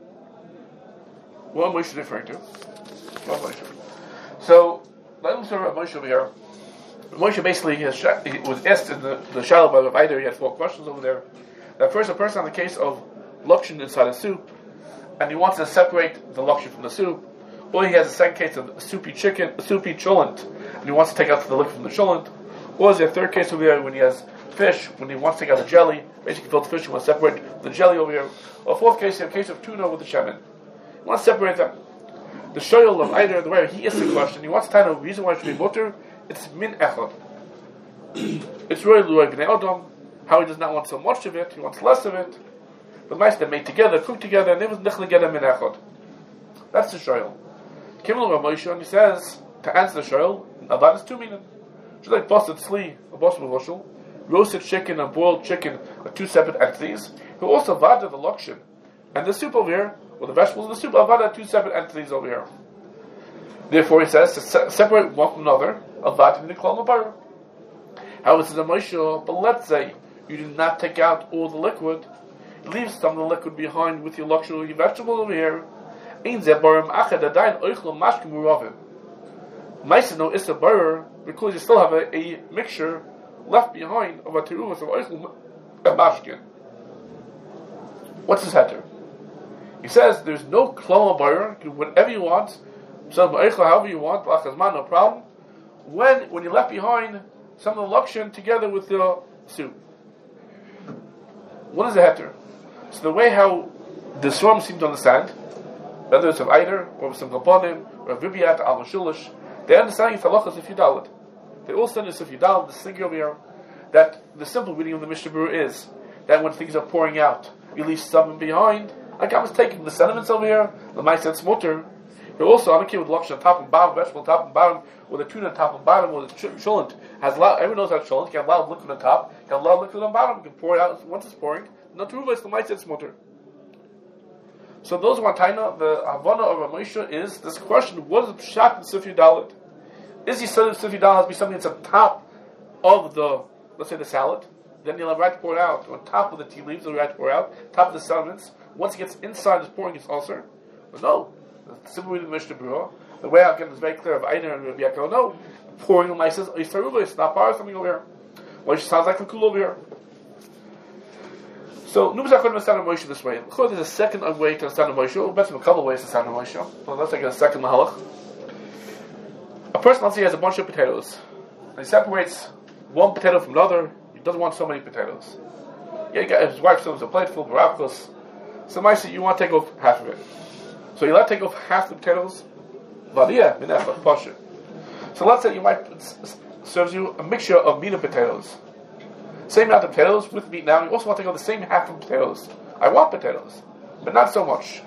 What Moshe referring to? What Moshe? So, let me start about Moshe over here. Moshe basically, he was asked in the Shalom by the Eider, he had 4 questions over there. That first, a person on the case of lokshin inside a soup, and he wants to separate the lokshin from the soup, or he has a second case of soupy cholent, and he wants to take out the liquid from the cholent, or is there a third case over here when he has fish, when he wants to take out the jelly, basically filled fish, he wants to separate the jelly over here, or a fourth case, a case of tuna with the shemen. He wants to separate them. The shoyel of either the way he asks the question, he wants to tell the reason why it should be mutter, it's min echad. It's really L'Roi B'nei Adam, how he does not want so much of it, he wants less of it. But mice they made together, cooked together, and they was nichel together min echad. That's the shoyel. Kimel Rav Moshe, and he says, to answer the shoyel, avad is 2 meaning. Just like busted sli, a busted bushel, roasted chicken and boiled chicken are 2 separate entities, who also vada the lokshin. And the soup over here, or the vegetables in the soup, avada are 2 separate entities over here. Therefore, he says, to separate one from another, avad in the klal mabar. How is it a Moshe? But let's say, you do not take out all the liquid, leave some of the liquid behind with your lokshin or your vegetable over here. Maisa no is a barer because you still have a mixture left behind of a teruvas of oichel mashkin. What's his heter? He says there's no klal barer, do whatever you want, some oichel however you want, lachazman no problem. When you left behind some of the lokshin together with the soup. What is the heter? So the way how the Swarm seem to understand, whether it's of Eider, or some Kaponim, or of Ribiyat, Al Mashulish, they understand it's halachas if you dalit. They all stand as if you dalit, this thing over here, that the simple reading of the Mishnah Berurah is that when things are pouring out, you leave some behind. Like I was taking the sediments over here, the mice and smutter. You're also on a kid with lokshin on top and bottom, vegetable on top and bottom, or the tuna on top and bottom, or the cholent has a lot. Everyone knows how cholent. You can have a lot of liquid on top, you can have a lot of liquid on bottom. You can pour it out once it's pouring. Not true, but it's the mice and smutter. So those one taina, the Havana of Rav Moshe is this question: what is the pshat in Sifri Dalit? Is he said Sifri Dalit has to be something that's on top of the, let's say, the salad? Then you'll have right to pour it out. On top of the tea leaves, you'll have right to pour it out. Top of the sediments. Once it gets inside, it's pouring its ulcer. But no, the simple reading of the Mishnah Berurah, the way I'll get is very clear of Einar and Rabbi Yaakov. No, pouring the mice is it's not part of something over here. Well, it sounds like a cool over here. So, Nubis HaKodim understand Moshe this way. There's a second way to understand Moshe. We'll bet a couple of ways to understand Moshe. So let's take a second mahalach. A person, let's say, has a bunch of potatoes. And he separates one potato from another. He doesn't want so many potatoes. his wife serves a plate full of baravkos. So Maisa, you want to take off half of it. So you let take off half the potatoes. Vadia minefach pasha. So let's say you might serves you a mixture of meat and potatoes. Same amount of potatoes with meat now. You also want to take off the same half of potatoes. I want potatoes, but not so much.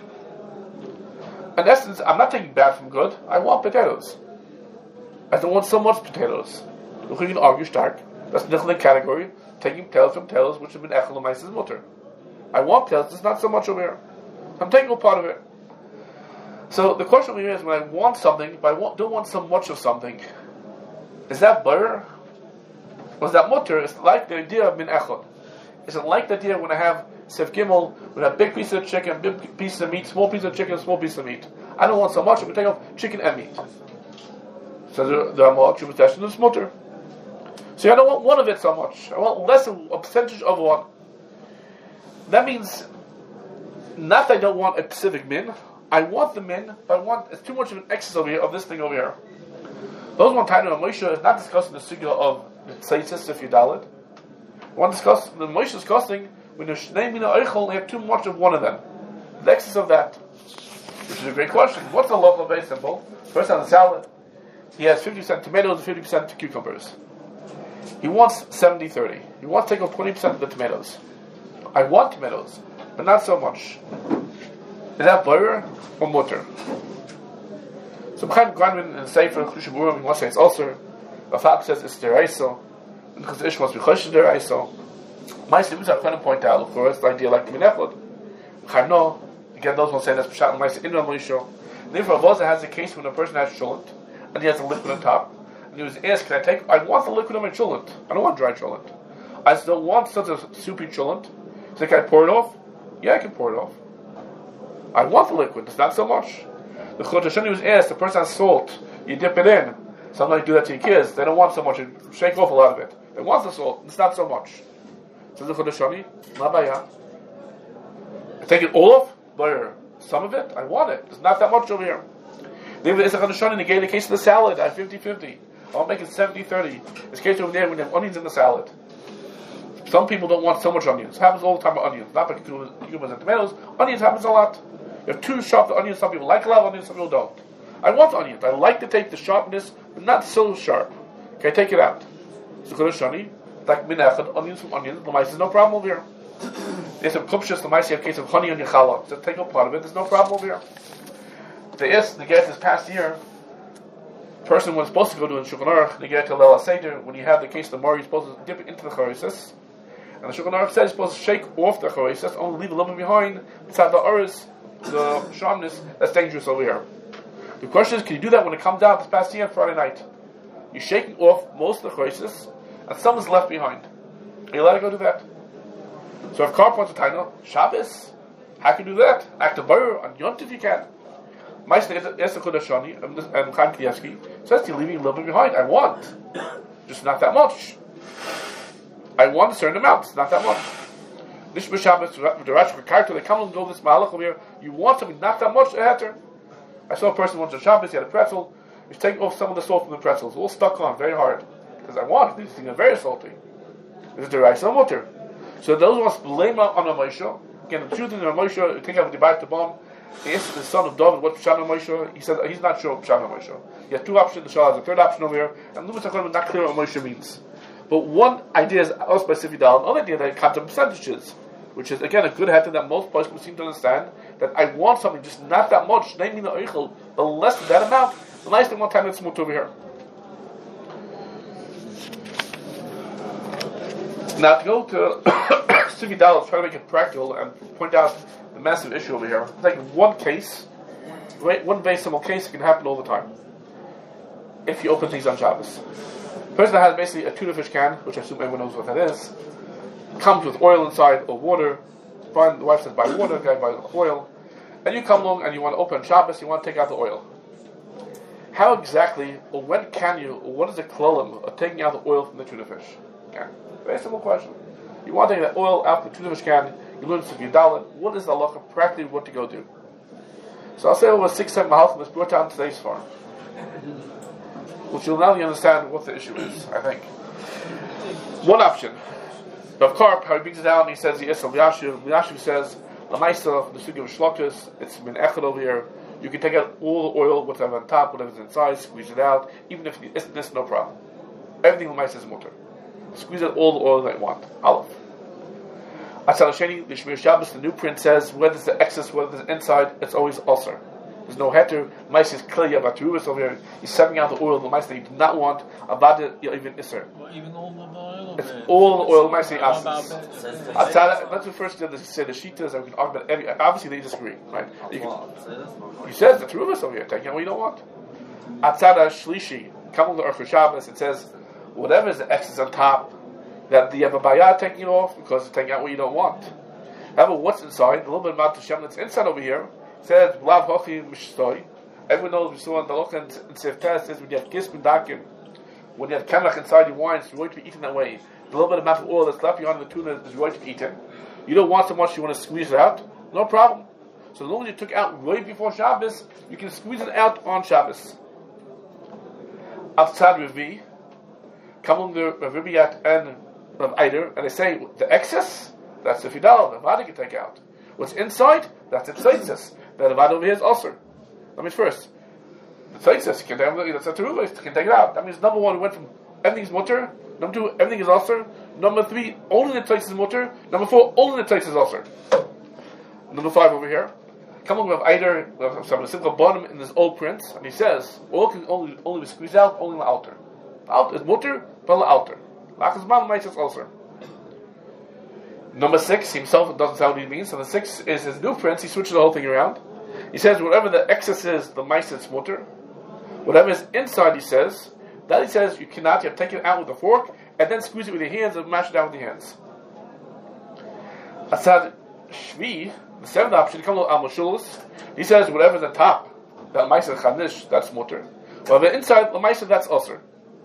In essence, I'm not taking bad from good. I want potatoes. I don't want so much potatoes. You can argue stark. That's the nichling category. Taking potatoes from potatoes, which have been echel l'mais's mutter. I want potatoes. There's not so much over here. I'm taking a part of it. So the question over here is, when I want something, but I don't want so much of something, is that butter? Was that mutter? It's like the idea of min echad. Is it like the idea when I have Sef Gimel, when I have big piece of chicken, big piece of meat, small piece of chicken, small piece of meat? I don't want so much, I'm going to take off chicken and meat. So the Ramah, Chumash, is mutter. So I don't want one of it so much. I want less of a percentage of one. That means, not that I don't want a specific min, I want the min, but it's too much of an excess over here, of this thing over here. Those one time, Moshe is not discussing the sugya of the tzeitzis, if you dalit. One discuss the Moshe is discussing when the shnei mina eichel, they have too much of one of them. The excess of that. Which is a great question. What's the local very simple? First on the salad, he has 50% tomatoes and 50% cucumbers. He wants 70-30. He wants to take off 20% of the tomatoes. I want tomatoes, but not so much. Is that butter or mutter? So Chaim Granman in the Sefer Chushaburim, he wants to say it's also. Rafak says it's deraisa, because the Ish wants to be chosh deraisa. My students are trying to point out, of course, the idea like minechod. Chaim no, again, those will say that's pshat and ma'aseh in Ramosha. Therefore, Avoza has a case when a person has shulant, and he has a liquid on top, and he was asked, I want the liquid on my shulant. I don't want dry shulant. I still want such a soupy shulant. So can I pour it off? Yeah, I can pour it off. I want the liquid, it's not so much. The Chod HaShani was asked, the person has salt, you dip it in. Sometimes you do that to your kids, they don't want so much, you shake off a lot of it. They want the salt, it's not so much. So the Chod HaShani, ma baya. I take it all off, but some of it, I want it. There's not that much over here. They were the Chod HaShani, they gave the case of the salad at 50-50. I'll make it 70-30. This case over there when you have onions in the salad. Some people don't want so much onions. It happens all the time with onions. Not like cucumbers and tomatoes. Onions happens a lot. You have too sharp the onions. Some people like a lot of onions, some people don't. I want onions. I like to take the sharpness, but not so sharp. Okay, take it out. So Chod HaShani, like minachad, onions from onions. The mice is no problem over here. There's some kupshas. The mice have a case of honey on your challah. So take a part of it. There's no problem over here. They asked the guest this past year. Person was supposed to go to a Shulchan Aruch, they get to Leil HaSeder. When you have the case of the Mori, you're supposed to dip it into the chorisis. And the Shulchan Aruch says you're supposed to shake off the chorisis, only leave a little bit behind, beside the oris, the shamness, that's dangerous over here. The question is, can you do that when it comes down this past year, Friday night? You're shaking off most of the chorisis, and some is left behind. Are you allowed to go do that? So if car points a taino, Shabbos, how can you do that? Act a burr on Yom Tov you can. Meister Esther Chod HaShani and Chaim Kanievsky says you're leaving a little bit behind. I want, just not that much. I want a certain amount, it's not that much. Nishma Shabbos, the Rash character, they come and go this malach over here. You want something not that much, I saw a person once on Shabbos, he had a pretzel, he's taking off some of the salt from the pretzels, all stuck on, very hard. Because I want, these things are very salty. This is the rice and water. So those who want to blame on a Moshe, again, the truth in the Moshe, you think of the Beit Tabam, he asked the son of David what's Pshat Moshe. He said he's not sure what Pshat Moshe. He has two options. The Shah has a third option over here, and Lumas HaKodim is not clear what Moshe means. But one idea is also by Sifi Dal, another idea that comes to percentages, which is again a good head that most Poskim seem to understand that I want something just not that much, namely the Eichel, but less than that amount. The nice thing one time it's moved over here. Now to go to Sifi Dal, try to make it practical and point out the massive issue over here. Like one case, one very simple case, it can happen all the time. If you open things on Shabbos. Person that has basically a tuna fish can, which I assume everyone knows what that is, comes with oil inside or water. The wife says buy water, the guy buys oil. And you come along and you want to open Shabbos, you want to take out the oil. How exactly, or when can you, or what is the klolim of taking out the oil from the tuna fish? Okay. Very simple question. You want to take that oil out of the tuna fish can, you learn some Yudalit, what is the halacha practically what to go do? So I'll say over 6-7 halachas was brought down today's farm. Which you'll now understand what the issue is, I think. One option. Rav Karp, how he brings it down, he says, yes, Yashiv says, Lamaisa, the sugi of shlokas, it's been echad over here. You can take out all the oil, whatever on top, whatever's inside, squeeze it out, even if it's this, no problem. Everything Lamaisa is mutter. Squeeze out all the oil that you want. Aleph. Atzal Sheni, the Shmir Shabbos, the new print says, whether it's the excess, whether it's inside, it's always ulcer. There's no heter. Lamaisa is clear, you have Aturubis over here. He's sucking out the oil, Lamaisa that you do not want, Avada, even Isser. Even all the oil? It's all the oil, Lamaisa Asis. Let's first say the Shitas, and we can argue about every, obviously they disagree, right? He says the Turubis over here, take out what you don't want. Atzada Shlishi, coming to Urch Shabbos, it says, whatever is the excess on top, that you have a bayah taking it off because it's taking out what you don't want. However, what's inside, a little bit about the Shem that's inside over here, it says, Blav Hochi Mishtoi. Everyone knows we saw in the Loch and Seftes says when you have Gisp and Dakim, when you have Kamach inside your wine, it's going to be eaten that way. The little bit of oil that's left behind the tuna is going to be eaten. You don't want so much, you want to squeeze it out, no problem. So as long as you took out right before Shabbos, you can squeeze it out on Shabbos. Outside Revi, come the Rav Ribiyat and Rav Eider, and they say the excess, that's the Fidal, the Vada can take out. What's inside, that's the Tzaitzis. The Vada over here is ulcer. That means first, the Tzaitzis, that's a Teruva, you can take it out. That means number one, we went from everything's mutter, number two, everything is ulcer, number three, only the Tzaitzis is mutter, number four, only the Tzaitzis is ulcer. Number five over here, come on, Rav Eider, some simple bottom in this old print, and he says, all can only be squeezed out, only the altar. The altar is mutter, but the altar. Lachas man might just ulcer. Number six, himself doesn't sound what he means, so the six is his new print, he switches the whole thing around. He says, whatever the excess is, the mice is mutter. Whatever is inside, he says, that he says, you cannot, you have to take it out with a fork, and then squeeze it with your hands and mash it down with your hands. Asad Shvi, the seventh option, he says, whatever's the top, that mice is chanish, that's mutter. Whatever inside, the mice that's ulcer.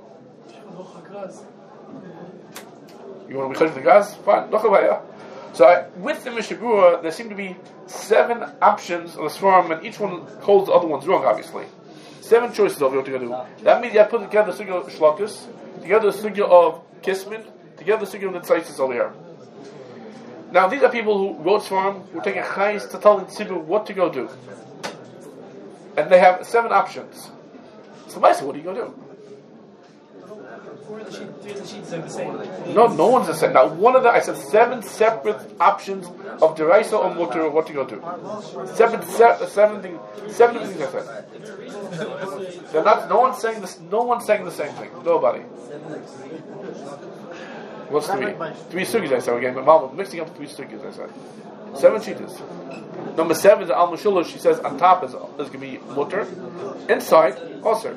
You want to be chayv the gas? Fine, so with the Mishnah Berurah, there seem to be 7 options of the Sforim, and each one holds the other ones wrong, obviously. 7 choices of what you're going to do. That means you have to put together the sugya of Shlokus, together the sugya of Kismin, together the sugya of the Tzaitzis over here. Now, these are people who wrote Sforim, who are taking chayis to tell the Tzibur what to go do. And they have 7 options. So, basically, what are you going to do? Three of the sheets are the same. No one's the same. Now, one of the, I said 7 separate options of Deraisa or Mutter or what to go do. 7 things I said. They're not, no one's saying this, no one's saying the same thing. Nobody. What's 3? 3 sugis I said again, but mixing up 3 sugis I said. 7 cheetahs. Number 7 is the Al Mushullah, she says on top is going to be Mutter. Inside, also.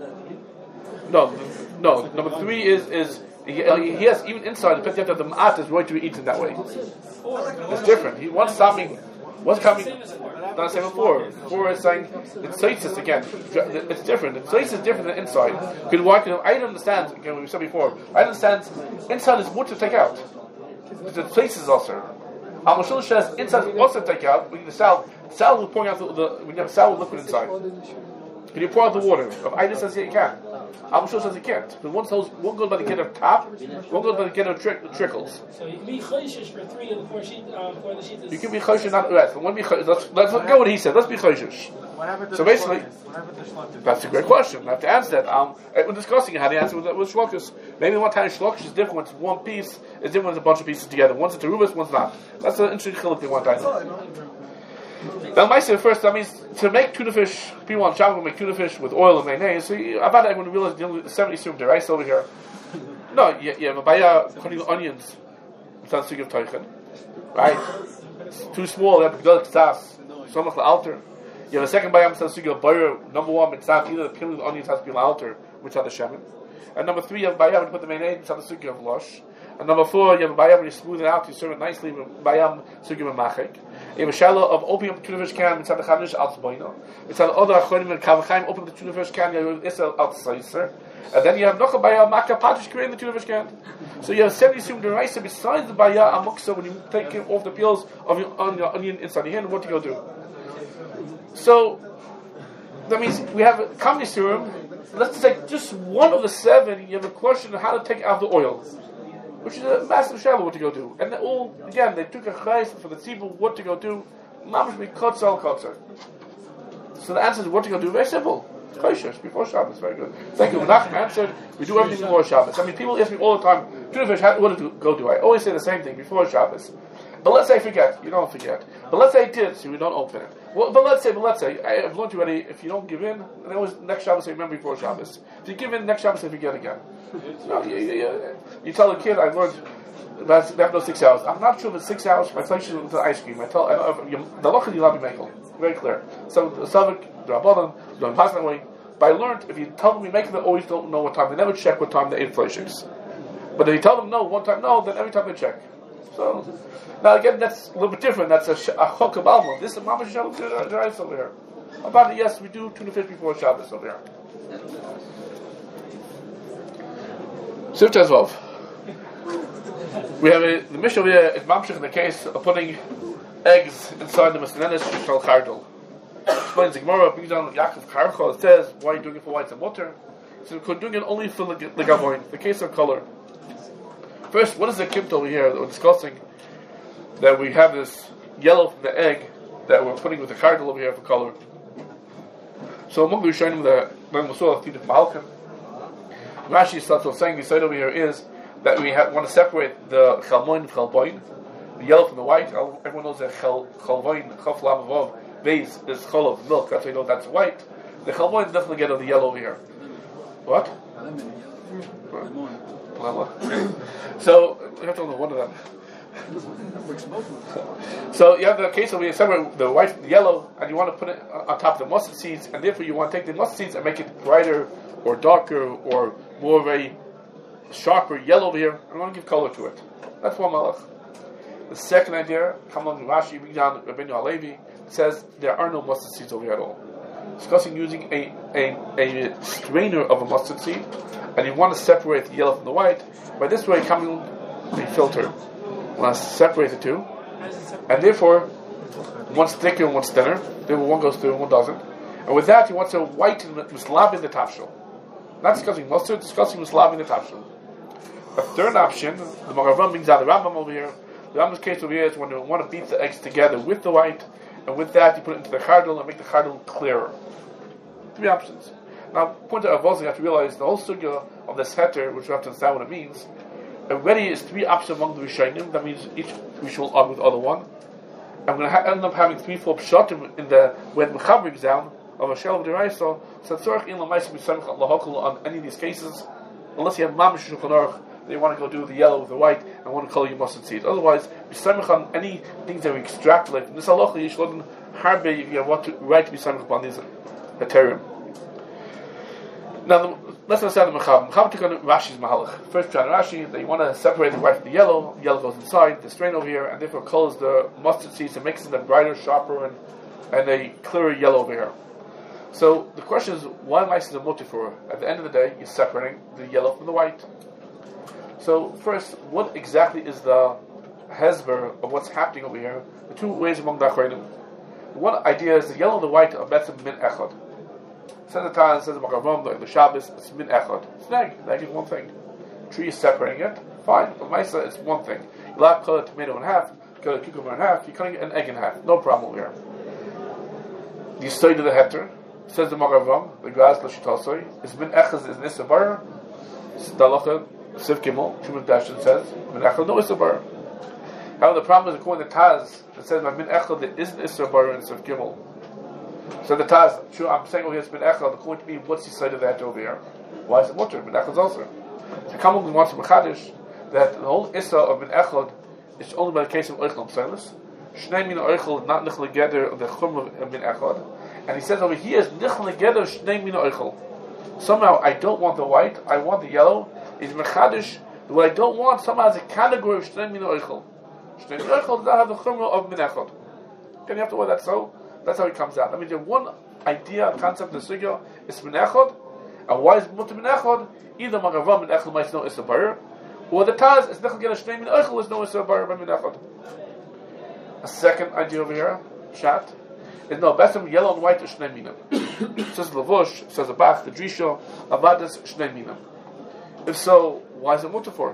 No, number 3 is he has even inside the pet the ma'at is going to be eaten that way. It's different. What's coming? Not the same as 4. 4 is saying it's tzaitzis again. It's different. The tzaitzis is different than inside. I understand. Again, we said before. I understand. Inside is what to take out. The tzaitzis is also. Al Mashul says inside is also take out. We need the salad. Salad will pour out when you have salad liquid inside. Can you pour out the water? If Ida says you can. Al Mashul says you can't. Because one goes by the get of top, one goes by the get of trickles. So you can be choishish for 3 of the 4 sheet, for the sheets. You can be choishish, not right. But let's go what he said. Let's be choishish. So basically, that's a great question. I have to answer that. We're discussing how to answer with shlokus. Maybe one time shlokus is different. When it's one piece, it's different with a bunch of pieces together. One's a terubis, one's not. That's an interesting chiluk they want to know. Now, Maisa first, that means to make tuna fish, people on Shabbat will make tuna fish with oil and mayonnaise. So I thought everyone realized dealing with 70 serum rice over here. No, you have a baya cutting onions. It's not a of teichen. Right? It's too small, you have to build it to tas. So much the altar. You have a second bayam says sugi of buyer. Number 1, it's not either the peeling of the onions has to be on the altar, which are the shemen. And number 3, you have a bayam when you put the mayonnaise, it's on the sugi of lush. And number 4, you have a bayam when you smooth it out, you serve it nicely with bayam sugi of machik. You have a shallow of opium tuna fish can, it's on the chanish al tzboino. It's on the other achonim and kavachaim, open the tuna fish can, you have isel al tzaiser. And then you have noch a bayam makka patish creating the tuna fish can. So you have 70 sum deraisa besides the bayam amuksa when you take it off the peels of your onion inside your hand. What do you go do? So that means we have a comedy serum. Let's say just one of the 7. You have a question on how to take out the oil. which is a massive shallow what to go do. And they took a chayes for the tzibur what to go do. Mamash be kotzer. So the answer is what to go do. Very simple. Kosher before Shabbos. Very good. Thank you. Menachem answered. We do everything before Shabbos. I mean, people ask me all the time, what to go do? I always say the same thing before Shabbos. But let's say I forget. You don't forget. But let's say I did, so we don't open it. Well, but let's say, I've learned already, if you don't give in, and always next Shabbos, I remember before Shabbos. If you give in, next Shabbos, I forget again. No, you tell the kid, I learned, they have no 6 hours. I'm not sure if it's 6 hours, my place is into ice cream. The lochad you love me mekel. Very clear. So, the Savik, the Rabbanan, the Pasnaway, but I learned, if you tell them we make them, they always don't know what time. They never check what time they ate fleishiks. But if you tell them no, one time no, then every time they check. So, now again, that's a little bit different. That's a chok of alma. This is Mamash Shabbos Derais over here. About it, yes, we do tuna fish before Shabbos over here. Sif Tezvov. We have the Mishnah over here is Mamshech in the case of putting eggs inside the Mesnenes Shishal Chardal. Explains the Gemara, brings down Yaakov Karchol, it says, why are you doing it for whites and water? So we're doing it only for the Gavoin, the case of color. First, what is the kimt over here that we're discussing? That we have this yellow from the egg that we're putting with the cardinal over here for color. So among the Rishonim, the Masul of Tidif Mahalkim, Rashi starts off saying, the side over here is that we want to separate the Chalmoin from Chalboin, the yellow from the white. Everyone knows that Chalvoin, Chaf Lam Vav, Beis is Chol of milk, that's why you know that's white. The Chalmoin definitely get on the yellow over here. What? So you have to know one of them. So you have the case where you separate the white from the yellow, and you want to put it on top of the mustard seeds, and therefore you want to take the mustard seeds and make it brighter or darker or more of a sharper yellow over here, and you want to give color to it. That's one malach. The second idea, come along Rashi, bring down Rabbeinu Halevi, says there are no mustard seeds over here at all. Discussing using a strainer of a mustard seed, and you want to separate the yellow from the white. By this way, coming a filter, you want to separate the two, and therefore one's thicker and one's thinner. Therefore, one goes through and one doesn't. And with that, you want to whiten mislab in the tafshil. Not discussing mustard, discussing mislab in the tafshil. A third option, the Maravram brings out the Rambam over here. The Rambam's case over here is when you want to beat the eggs together with the white, and with that you put it into the chardal and make the chardal clearer. 3 options. Now, point out Avos, you have to realize the whole sugya of this heter, which we have to understand what it means, already is 3 options among the Rishonim. That means each Rishon will argue with the other one. I'm going to end up having 3-4 pshatim in the when Mechaber brings down of a shell of the Raisa. So tzorach in l'maisa b'samich lahokol on any of these cases, unless you have mamish shulchan aruch, they want to go do the yellow with the white and want to color your mustard seeds. Otherwise, b'samich on any things that we extrapolate from this halacha, you should harbe if you want to right to b'samich upon these heterim. Now, let's understand the Mechaber. Mechaber took on Rashi's mahalach. First, John Rashi, that you want to separate the white from the yellow. Yellow goes inside, the strain over here, and therefore colors the mustard seeds and makes them brighter, sharper, and a clearer yellow over here. So the question is, why am I saying a for? At the end of the day, you're separating the yellow from the white. So first, what exactly is the hezber of what's happening over here? The 2 ways among the achronim. One idea is the yellow and the white are better min echad. Says the Taz, says the Machavam, the Shabbos, it's min echad. It's neg is one thing. The tree is separating it, fine. But Maisa, it's one thing. You like cut a tomato in half, cut a cucumber in half, you're cutting an egg in half. No problem here. You study the heter, says the Machavam, the Graz Lashitosoi, it's min echad is an Issachar. Dalacha, Siv Gimel, Shumas Dashan says, min echad, no Issachar. However, the problem is, according to Taz, it says by min echad, there is an Issachar in Siv Gimel. So the Taz, true, I'm saying over here it's bin echad, according to me, what's the side of that over here? Why is it mutter? Bin echad also. So Kamal wants to mechadish that the whole issa of bin echad is only by the case of oichel pselis. Shnei min oichel not nichel together of the chum of bin echad, and he says over here is nichel together shnei min oichel. Somehow I don't want the white, I want the yellow. Is mechadish what I don't want somehow is a category of shnei min oichel. Shnei min oichel does not have the chum of bin echad. Can you have to why that's so? That's how it comes out. I mean, the one idea, concept in the sugya is min echad, and why is mutter min echad? Either Magavam min echad might know is a bar, or the Taz is nechal get a shnei min echad is no is a bar by min echad. A second idea over here, chat, is no besim yellow and white is shnei minim. Says Lavush, says the Bach, the Drisha, Avadas shnei minim. If so, why is it mutter for?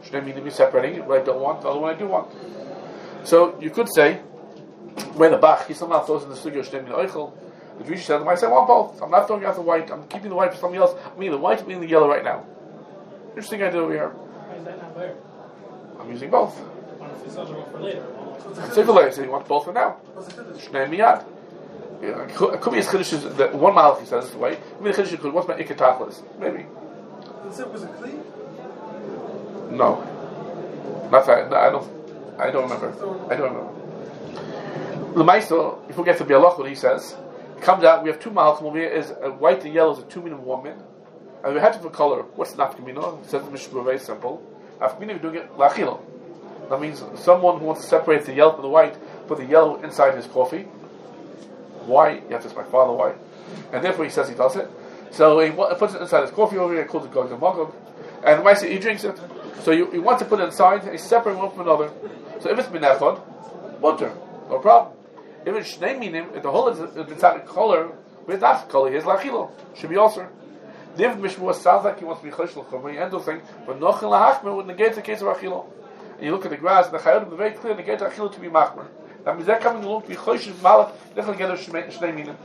Shnei minim is separating it. What I don't want, the other one I do want. So you could say, when the Bach, he somehow throws in the sugya of Shnei minim oichel. The Drisha says, I say, I want both. I'm not throwing out the white. I'm keeping the white for something else. I'm eating the white, I'm eating the yellow right now. Interesting idea over here. Why is that not better? I'm using both. Why don't you sell the one for later? Say for later, so you want both for now. Shnei miyad. It could be his chiddush that one malach he says this way. Maybe the chiddush could, what's my ikatachlis? Maybe. Was it clean? No. Not that. No, I don't remember. L'maiso, if we get to Bialach, what he says, it comes out, we have two malachim over here, is white and yellow is a 2 min and 1 min. And we have to put color. What's nafkamino? It says the Mishnah very simple. Nafkamino, we're doing it lachilo. That means someone who wants to separate the yellow from the white, put the yellow inside his coffee. Why? You have to ask my father why. And therefore he says he does it. So he puts it inside his coffee over here, he calls it Gog and Magog. And the he drinks it. So you want to put it inside, and you separate one from another. So if it's minechod, butter, no problem. If it's shnei minim, if the whole is inside the color, with that color, here's lachilo. Should be also. The Mishmur sounds like he wants to be chosh l'chumra, he ends up saying, but nochel lahachmer would negate the case of achilo. And you look at the grass, and the chayotim are very clear, negate achilo to be machmer. That means they're coming along to be chosh malach, they're together shnei minim.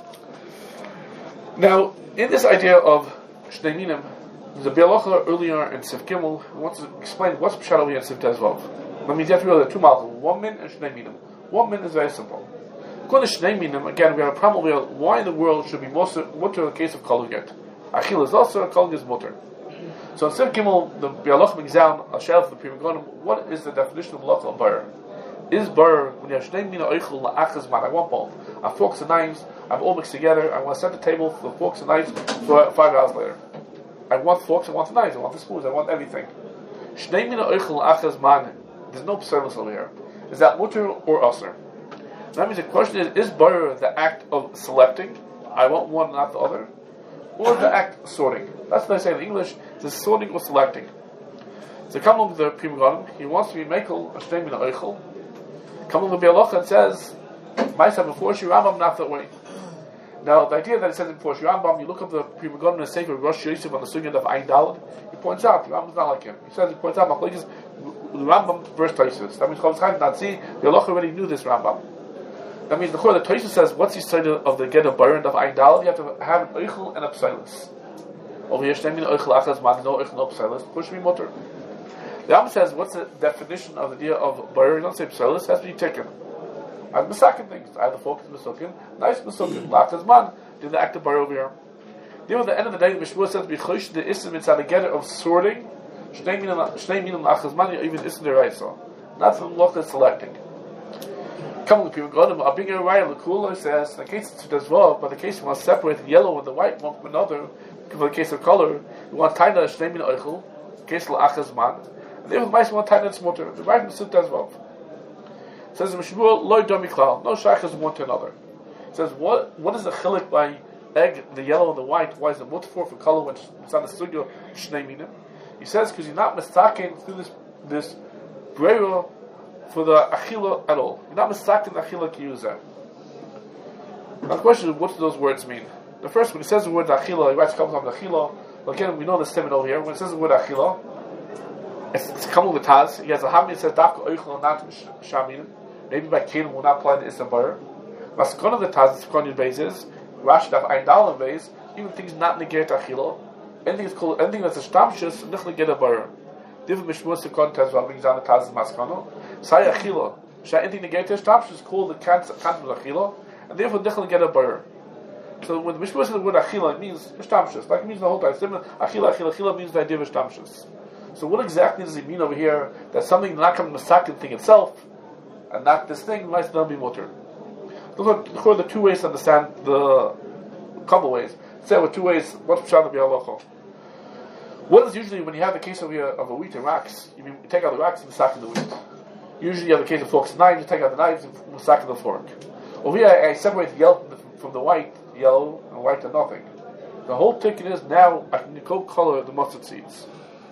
Now, in this idea of shnei minim, there's a Bialacha earlier in Sif Gimel who wants to explain what's Pshat over here in Sif Tezvav. That means you have to realize there are two malachim, 1 min and shnei minim. 1 min is very simple. According to shnei minim, again, we have a problem over why in the world should be mutter in the case of kol get. Achil is also, kol is mutter. So in Sif Gimel, the Bialacha examine a shelf of the Pri Megadim, what is the definition of malacha of bar? Is bar when you have shnei minim oichel la'achas man? I want both. I have forks and knives. I have all mixed together. I want to set the table for the forks and knives for 5 hours later. I want forks, I want the knives, I want the spoons, I want everything. Shnei mina oichel achas man. There's no psalus over here. Is that mutter or usr? That means the question is bar the act of selecting? I want one, not the other, or the act of sorting? That's what I say in English. Is sorting or selecting? So come along to the Pri Megadim. He wants to be mekel a shnei mina oichel. Come along to Bialacha and says, "Ma'aseh before Rambam not that way." Now, the idea that it says in Forsh Rambam, you look up the Pri Megadim and the Sefer Rosh Yosef on the Sugya of Ayin Daled, he points out, the Rambam's not like him. He points out, the Rambam versus Tosfos. That means Chavetz Chaim did not see, the Allah already knew this Rambam. That means the Tosfos says, what's the side of the get of Baran of Ayin Daled? You have to have an Eichel and a Psalus. Over here, Shnei Mina Eichel Achaz Man, no Eichel, no Psalus, of course should be Mutter. The Rambam says, what's the definition of the idea of Baran? Don't say Psalus, it has to be taken. I have Mesakin things. I have the focus Mesukin, nice Mesukin, Lachaz Man. Did the act of bar over here? Then at the end of the day, the Mishmur says, "B'chosh the isim inside the getter of sorting, shnei minim lachazmani, even isim deraisa." Not from local selecting. Come on, people, go to a bigger way. The cooler says, in the case of Tezvav, but the case we want to separate the yellow and the white one from another. For the case of color, we want taina shnei minim oichel, case of lachazman, and then with mice we want taina smutter. The right is Tezvav. Says the Mishmur, loy domi klal, no shaykhs one to another. Says what is the chilik by egg, the yellow and the white? Why is it mutter for color when it's on the studio shnei minim? He says because you're not mistaken through this brera for the achila at all. You're not mistaken the achila kiyuza. Now the question is, what do those words mean? The first, when he says the word achila, he writes a couple times achila. Again, we know the statement over here. When it says the word achila, it's coming with taz. He has a hamid that says dafka oichel not shaminim. Maybe by Canaan will not apply the isam bar. Maskon of the Taz, the Kohen basis, Rashi Daf Ayin Daled base, even things not negate achilo, anything that's a stamshus, nicht negate a bar. Different Mishmur Sekon Tezvav brings down the Taz Maskono. Say achilo, shall anything negate a stamshus called the kant of achilo, and therefore nicht negate a bar. So when the Mishmur says the word achilo, it means stamshus, like it means the whole time. Achila means the idea of stamshus. So what exactly does he mean over here? That something not coming from the second thing itself, and not this thing might still be mutter. Look at the two ways to understand the couple ways. Say with two ways. What's pshat b'halacha? What is usually when you have the case of a wheat and racks? You take out the racks and sack of the wheat. Usually you have the case of forks and knives. You take out the knives and sack of the fork. Over here I separate the yellow from the white, yellow and white to nothing. The whole ticket is now I can go color the mustard seeds.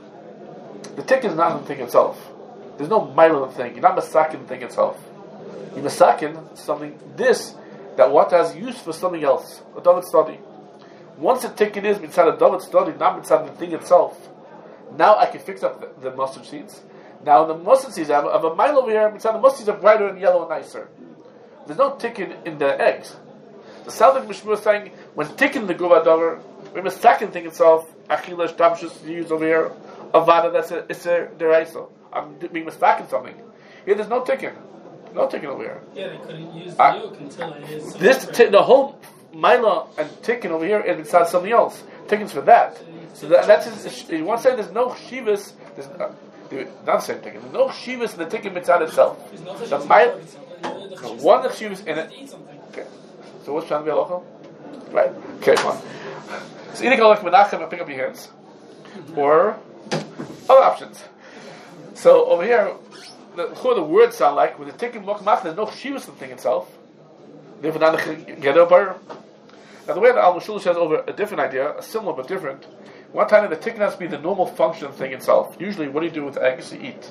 The ticket is not the thing itself. There's no mile in the thing. You're not masakin the thing itself. You're masakin something, that what has used for something else. A David study. Once the ticket is inside a David study, not inside the thing itself, Now I can fix up the mustard seeds. Now the mustard seeds, I have a mile over here, the mustard seeds are brighter and yellow and nicer. There's no tikkun in the eggs. The Saldik Mishmur is saying, when tikkun the guva dover, we have a second thing itself, achila shtabshus used over here, avada, it's a deraisa. I'm being mistaken something. Here there's no tikkun. No tikkun over here. Yeah, they couldn't use the yolk until it is. The whole Mila and tikkun over here is inside something else. Tikkun's for that. So that's his, you want to say there's no shivas, there's not the same tikkun. There's no shivas in the tikkun inside itself. The Mila, one of shivas in it. Okay. So what's trying to be halacha? Right. Okay, come on. So either go like Menachem and pick up your hands, or other options. So over here, the words sound like with the tikkun mokmach, there's no shivas in the thing itself. Therefore, not get a bar. Now, the way that Al Mashulush has over a different idea, a similar but different. One time the tikkun has to be the normal function thing itself. Usually, what do you do with eggs? You eat.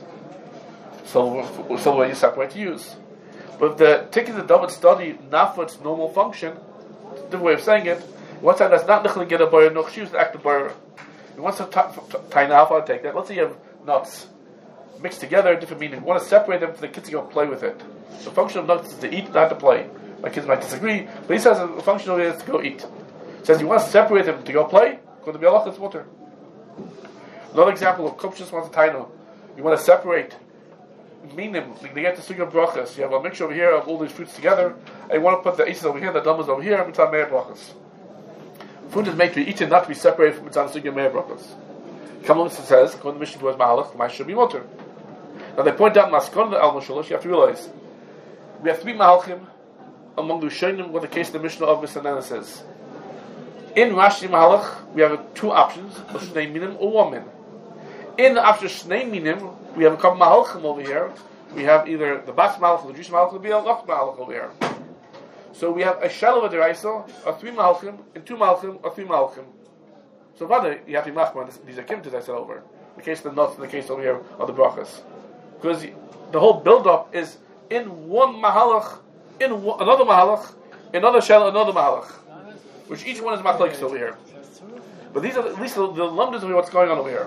So what you separate to use. But the tikkun the David study not for its normal function. Different way of saying it. One time that's not nichli get a bar, no choose the act of bar. You want to tie now how to take that. Let's say you have nuts mixed together, different meaning. You want to separate them for the kids to go play with it. The function of nuts is to eat, not to play. My kids might disagree, but he says the function of it is to go eat. He says you want to separate them to go play, go to Bialach, it's water. Another example of Kupshus wants to taino. You want to separate minim, they get the sugar brachas. You have a mixture over here of all these fruits together, and you want to put the aces over here, the damas over here, and mitzvah meir brachas. Food is made to be eaten, not to be separated from mitzvah sugar meir brachas. Kamalon says, according to the mission towards Mahalach, my should be water. Now they point out Maskon the Al Mashulush, you have to realize, we have to be Mahalchim, among the Rishonim, what the case of the Mishnah of Mishnah says. In Rashi Mahalach, we have two options, a Shnei Minim or one min. In the option Shnei Minim, we have a couple Mahalchim over here. We have either the Bas Mahalach or the Jewish Mahalach, or the Lach Mahalach over here. So we have a Shalom Deraisa, or three Mahalchim, and two Mahalchim, or three Mahalchim. So rather, you have to be Machman, these are Kimtas I said over. The case of the nuts and the case over here of the Brachas. Because the whole build-up is in one Mahalach, in another Mahalach, another Shel, another Mahalach, which each one is Machlekes over here. But these are at least the lumdas of what's going on over here.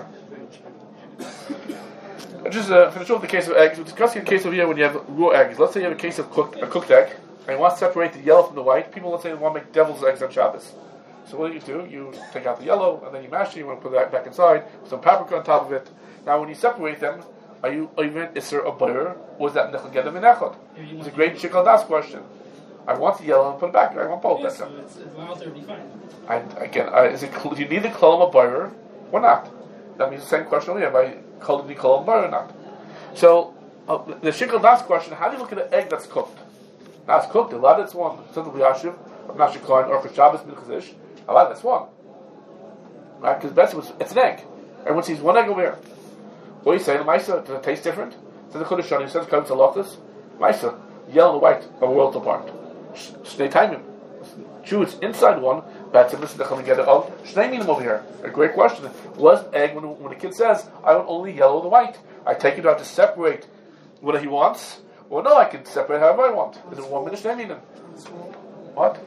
Just finish off the case of eggs. We're discussing a case over here when you have raw eggs. Let's say you have a case of a cooked egg, and you want to separate the yellow from the white. People, let's say, want to make devil's eggs on Shabbos. So what do? You take out the yellow, and then you mash it. You want to put it back inside, with some paprika on top of it. Now, when you separate them, are you even is there a butter, or is that nechel get them in echad? It's a great shikal das question. I want the yellow and put it back. I want both. So it's allowed to be fine. Is it? Do you need the kolom of butter or not? That means the same question over here. Have I called the kolom butter or not? So the shikal das question: how do you look at an egg that's cooked? Now it's cooked. A lot it's one. Something Yashiv, or Nashik Kohen, or for Shabbos Minchazish. A lot that's one. Right? Because it's an egg. Everyone sees one egg over here. What do you say? The Maisa, does it taste different? So the Kodesh Shani says, comes to Lochus. Maisa, yellow and white are worlds apart. Shnei Taimim. True, it's inside one, but to listen to come together of Shnei Minim over here. A great question. Was egg, when a kid says, I want only yellow and white, I take it out to separate what he wants? Or no, I can separate however I want. Is it 1 minute Shnei Minim? What?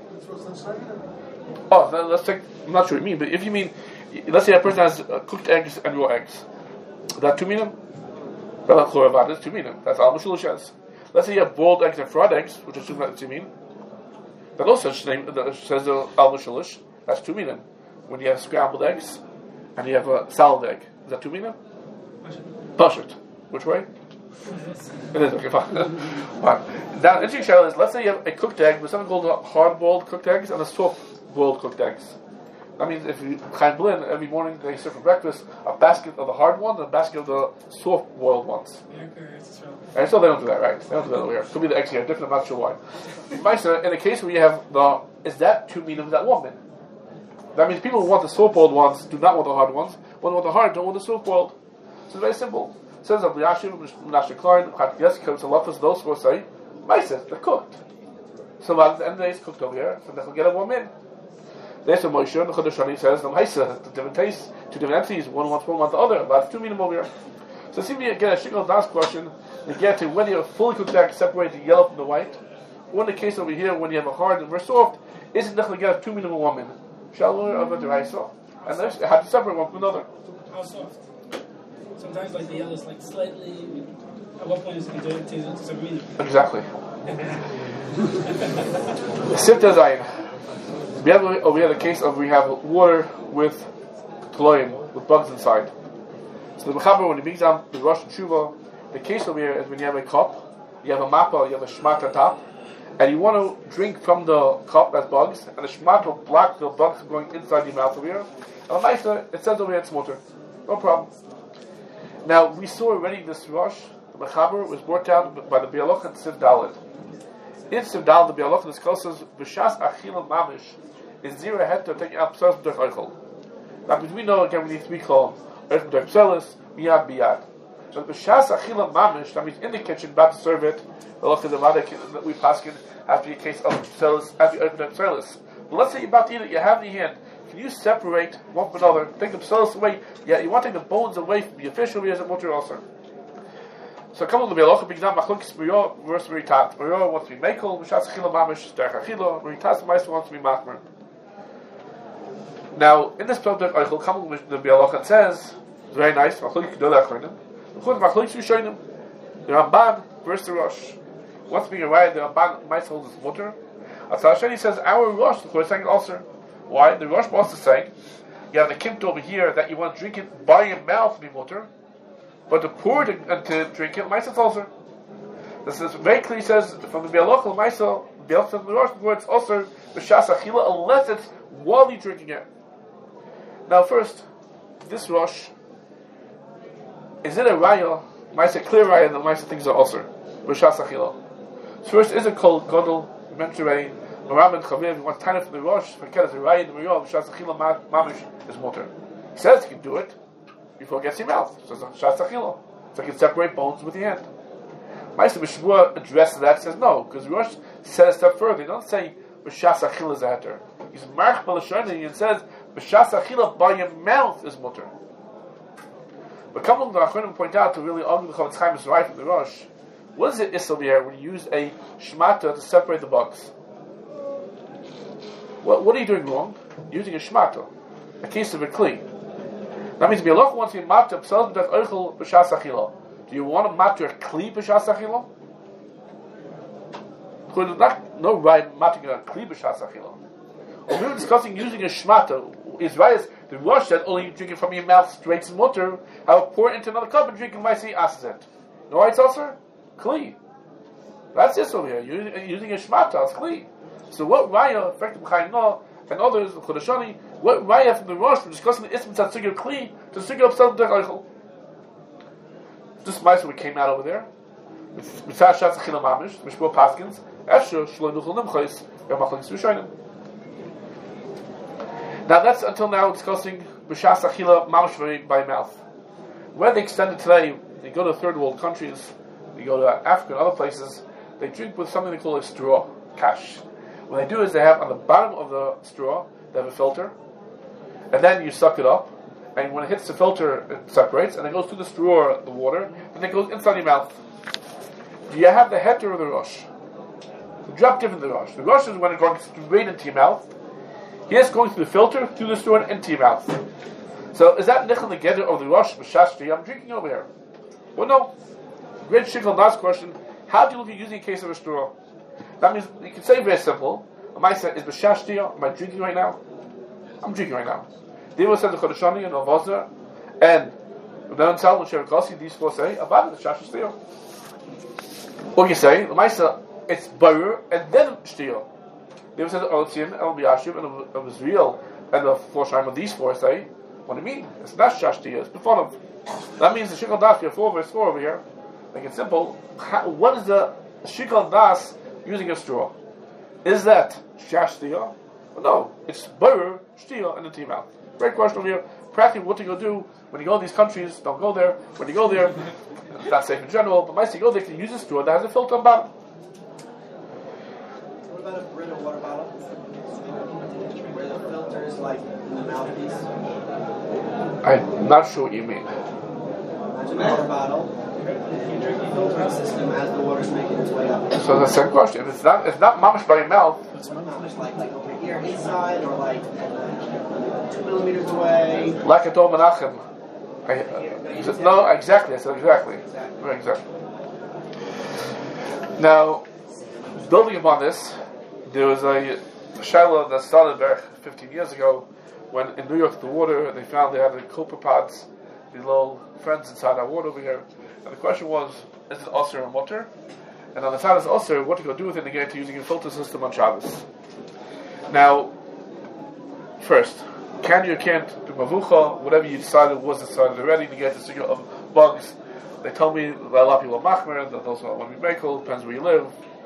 Oh, now let's take, I'm not sure what you mean, but if you mean, let's say a person has cooked eggs and raw eggs. Is that 2 minim? That's 2 minim. That's Al Mashulush says. Let's say you have boiled eggs and fried eggs, which assume that's 2 minim. That also says Al Mashulush. That's 2 minim. When you have scrambled eggs and you have a salad egg, is that 2 minim? Pashut. Which way? It is, okay, fine. Fine. Now, interesting shell is, let's say you have a cooked egg with something called hard-boiled cooked eggs and a soft-boiled cooked eggs. That means if you Chaim Blin, every morning they serve for breakfast a basket of the hard ones and a basket of the soft-boiled ones. And so they don't do that, right? They don't do that over here. Could be the eggs here, different, I'm not sure why. In a case where you have is that 2 minim, is that 1 min? That means people who want the soft-boiled ones do not want the hard ones. One want the hard, don't want the soft-boiled. So it's very simple. It says of the Yashiv, Menashe Klein, yes, comes a lot of those who say, Maisa, they're cooked. So at the end of the day, it's cooked over here, so they'll get a 1 min. There's a Moshe, and the Chodesh Shani says, the different tastes, 2 different entities, one wants one, wants the other, but it's 2 minim over here. So see if you get a shikol das question, you get to when you have a fully cooked egg, separate the yellow from the white. Or in the case over here, when you have a hard and very soft, is it definitely get 2 minim or 1 min? Shalom of a deraisa, and this, you have to separate one from another. How soft? sometimes like the yellow is like slightly. At what point is it going to some meaning? Exactly. Sifta Zayin. We have the case of we have water with tloim, with bugs inside. So the Mechaber, when he brings down the Rosh Tshuva, the case over here is when you have a cup, you have a mappa, you have a shmat on top, and you want to drink from the cup that's bugs, and the shmat will block the bugs from going inside your mouth over here. And the Maisa, it says over here it's mutter. No problem. Now, we saw already this Rosh, the Mechaber, was brought down by the Bialoch and Siv Dalet. In Siv Dalet, the Bialoch discusses B'shas Achila Mamish is zero head to take out Pselis B'dech Eichel. Now, because we know again we need 3 call Eichel B'dech Pselis, Miyad Biyad. But B'shas Achila Mamish, that means in the kitchen, about to serve it, the look of the Madik that we paskin after your case of Pselis, after Eichel B'dech Pselis. But let's say you're about to eat it, you have it in your hand. Can you separate one from another, take the Pselis away? Yeah, you want to take the bones away from your fish over here as a mutter also. So come on the Bialoch, B'gdam Machlokes Meriah versus Meritat. Meriah wants to be Mekel, B'shas Achila Mamish, Derech Achila, Meritat Meister wants to be Machmer. Now, in this Pselis Eichel, come on the Bialoch and says, it's very nice, Machlokes G'dolei Achronim, Machlokes Rishonim, the Ramban versus the Rosh. What's being arrived, the Ramban Meister holds his mutter. Atzal Sheni says, our Rosh, the Kohen saying also. Why? The Rosh Boss is saying, you have the kimt over here that you want to drink it by your mouth to be mutter, but to pour it and to drink it, Maisa also. This is very clear, he says, from the Bialoch, Maisa, Bialoch says the Rosh, it's also B'shas Achila, unless it's while you're drinking it. Now first, this Rosh, is it a Raya, Maisa clear Raya, that Maisa things are also, B'shas Achila. So first, is it called Godel, we mentioned already, Maram and Chaviv, you want to time from the Rosh, forget it's a Raya, the Meriah, B'shas Achila, Mamish, is mutter. He says you can do it before it gets your mouth. So it's B'shas Achila. So you can separate bones with your hand. Maisa B'shvua addresses that, says no, because Rosh said a step further. He don't say B'shas Achila is a heter. He's March Balashoni and says B'shas Achila by your mouth is mutter. But come along the Achronim point out to really argue the Chavetz Chaim is right from the Rosh. What is it is over here when you use a shmata to separate the bugs? What are you doing wrong? You're using a shmata, a case of a kli. That means Bialoch wants to be matter Pselis B'dech Eichel B'shas Achila. Do you want to matter a kli B'shas Achila? Because there's no right mattering a kli B'shas Achila. When we were discussing using a shmata, is right as the Rosh said only you drink it from your mouth straight to mutter, how pour it into another cup and drink it by say asks it. You know why it's also? Kli. That's this over here. You're using a shmata, it's kli. So what Raya, effective Chaim No, and others, Chodeshani, what Raya from the Rosh from discussing the Ism Tzad Sugya Kli to Sugya of Pselis B'dech Eichel? This mice we came out over there. Mitzah Shatz Achila Mamish, Mishpur Paskins, Efshur Shlo Nuchel Nimchais, Machlokes Rishonim. Now that's until now discussing B'shas Achila Mamish by mouth. Where they extend it today, they go to third world countries, they go to Africa and other places, they drink with something they call a straw, kash. What they do is they have on the bottom of the straw, they have a filter, and then you suck it up, and when it hits the filter, it separates, and it goes through the straw, the water, and it goes inside your mouth. Do you have the heter or the Rosh? The drop different than the Rosh. The Rosh is when it goes straight into your mouth. Here's going through the filter, through the straw, and into your mouth. So is that nichel together of the Rosh b'shashti? I'm drinking over here. Well, no. Great shikal last question. How do you look at using a case of a straw? That means you can say very simple. Am I saying is b'shashti? Am I drinking right now? I'm drinking right now. They will send the Chodeshani and Avazah and Udan Sal and Sherikasi. These four say about the shashti. What you say? Am I saying it's bayer and then shtiyo? They will send the Oltzim, El Biyashim, and of Israel, and the four Shaim of these four say, what do you mean? It's not shashti, it's befonim. That means the Shikal Das, here, 4 verse 4 over here, make it simple. What is the Shikal Das using a straw? Is that shashti? Well, no, it's bayer, shtiyo, and the mouth. Great question over here. Practically, what do you do when you go to these countries? Don't go there. When you go there, it's not safe in general, but once you go there, you can use a straw that has a filter on bottom. What about a Brita water bottle? Where the filter is like in the mouthpiece? I'm not sure what you mean. Imagine a water bottle. You drink the filtering system as the water's making its way up. So the second question, it's not mamash by your mouth. It's mamash like over here inside or like 2 millimeters away. Like a Dol Menachem. He said, no, exactly. I said exactly. Right, exactly. Now, building upon this, there was a Shiloh that started back 15 years ago when in New York, the water, they found they had the copepods, the little friends inside our water over here. And the question was, is it Osir or Mutter? And on the side of Osir, what to go do with it? They get to using a filter system on Shabbos. Now, first, can you or can't do mavucha, whatever you decided was decided already, to get the secret of bugs. They told me that a lot of people are machmer, that those want to be mekel, depends where you live.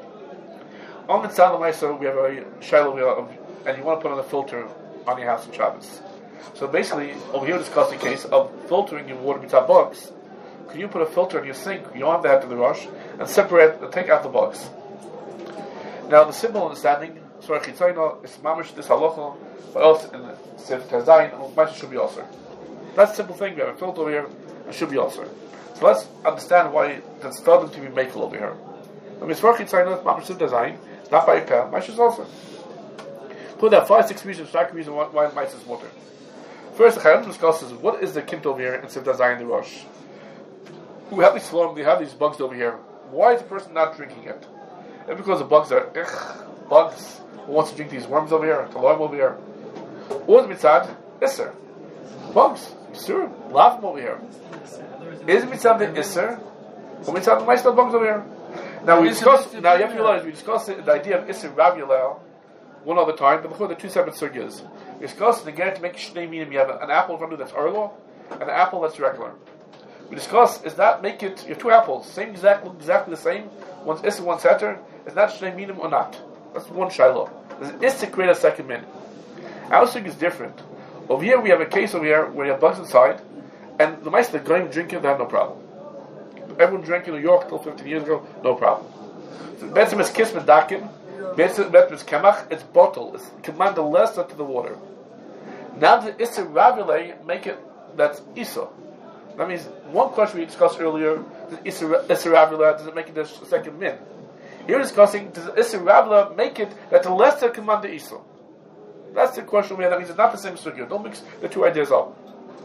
On the Tzad L'Maisa, we have a Shiloh, and you want to put on a filter on your house on Shabbos. So basically, over here, discussing the case of filtering your water without bugs. Can you put a filter in your sink? You don't have to have the rush, and separate and take out the bugs. Now, the simple understanding, Surah Chitzayna, is mamish this halacha, but else in the Sif Tezayin, it should be also. That's a simple thing. We have a filter over here, it should be also. So let's understand why it's starting to be makel over here. I mean, Surah Chitzayna, mamish Sif Tezayin, not by a pair, mice is also. Put that 5-6 reasons, stark reason why mice is water. First, the Chayyim discusses what is the kint over here instead of Zayin the Rosh. We have these slum, we have these bugs over here. Why is the person not drinking it? And because the bugs are bugs. Who wants to drink these worms over here? Talarm over here. Or the mitzad, Isser. Bugs. Sure. Laugh over here. Is mitzad the Isser? Or mitzad the mice bugs over here? Now we discuss. Now you have to realize we discussed the idea of Isser Ravulel one other time, but before the two separate sugyas. We discussed again to make shnei minim. You have an apple in front of you that's arlo, and an apple that's regular. We discussed is that make it you have two apples, look exactly the same. One's Isser, one's Heter. Is that shnei minim or not? That's one shiloh. Does Isser create a second min? Our sug is different. Over here we have a case over here where you have bugs inside, and the mice that going drinking they have no problem. Everyone drank in New York till 15 years ago, no problem. So Betzim is kismet dakin. Betzim is kemach. It's bottle. It's command the lesser to the water. Now the Isser Ravile make it that's Isa. That means one question we discussed earlier: does Isser Ravila does it make it the second min? Here we're discussing does Isser Ravila make it that the lesser command the Isa? That's the question we have. That means it's not the same sugya. Don't mix the two ideas up.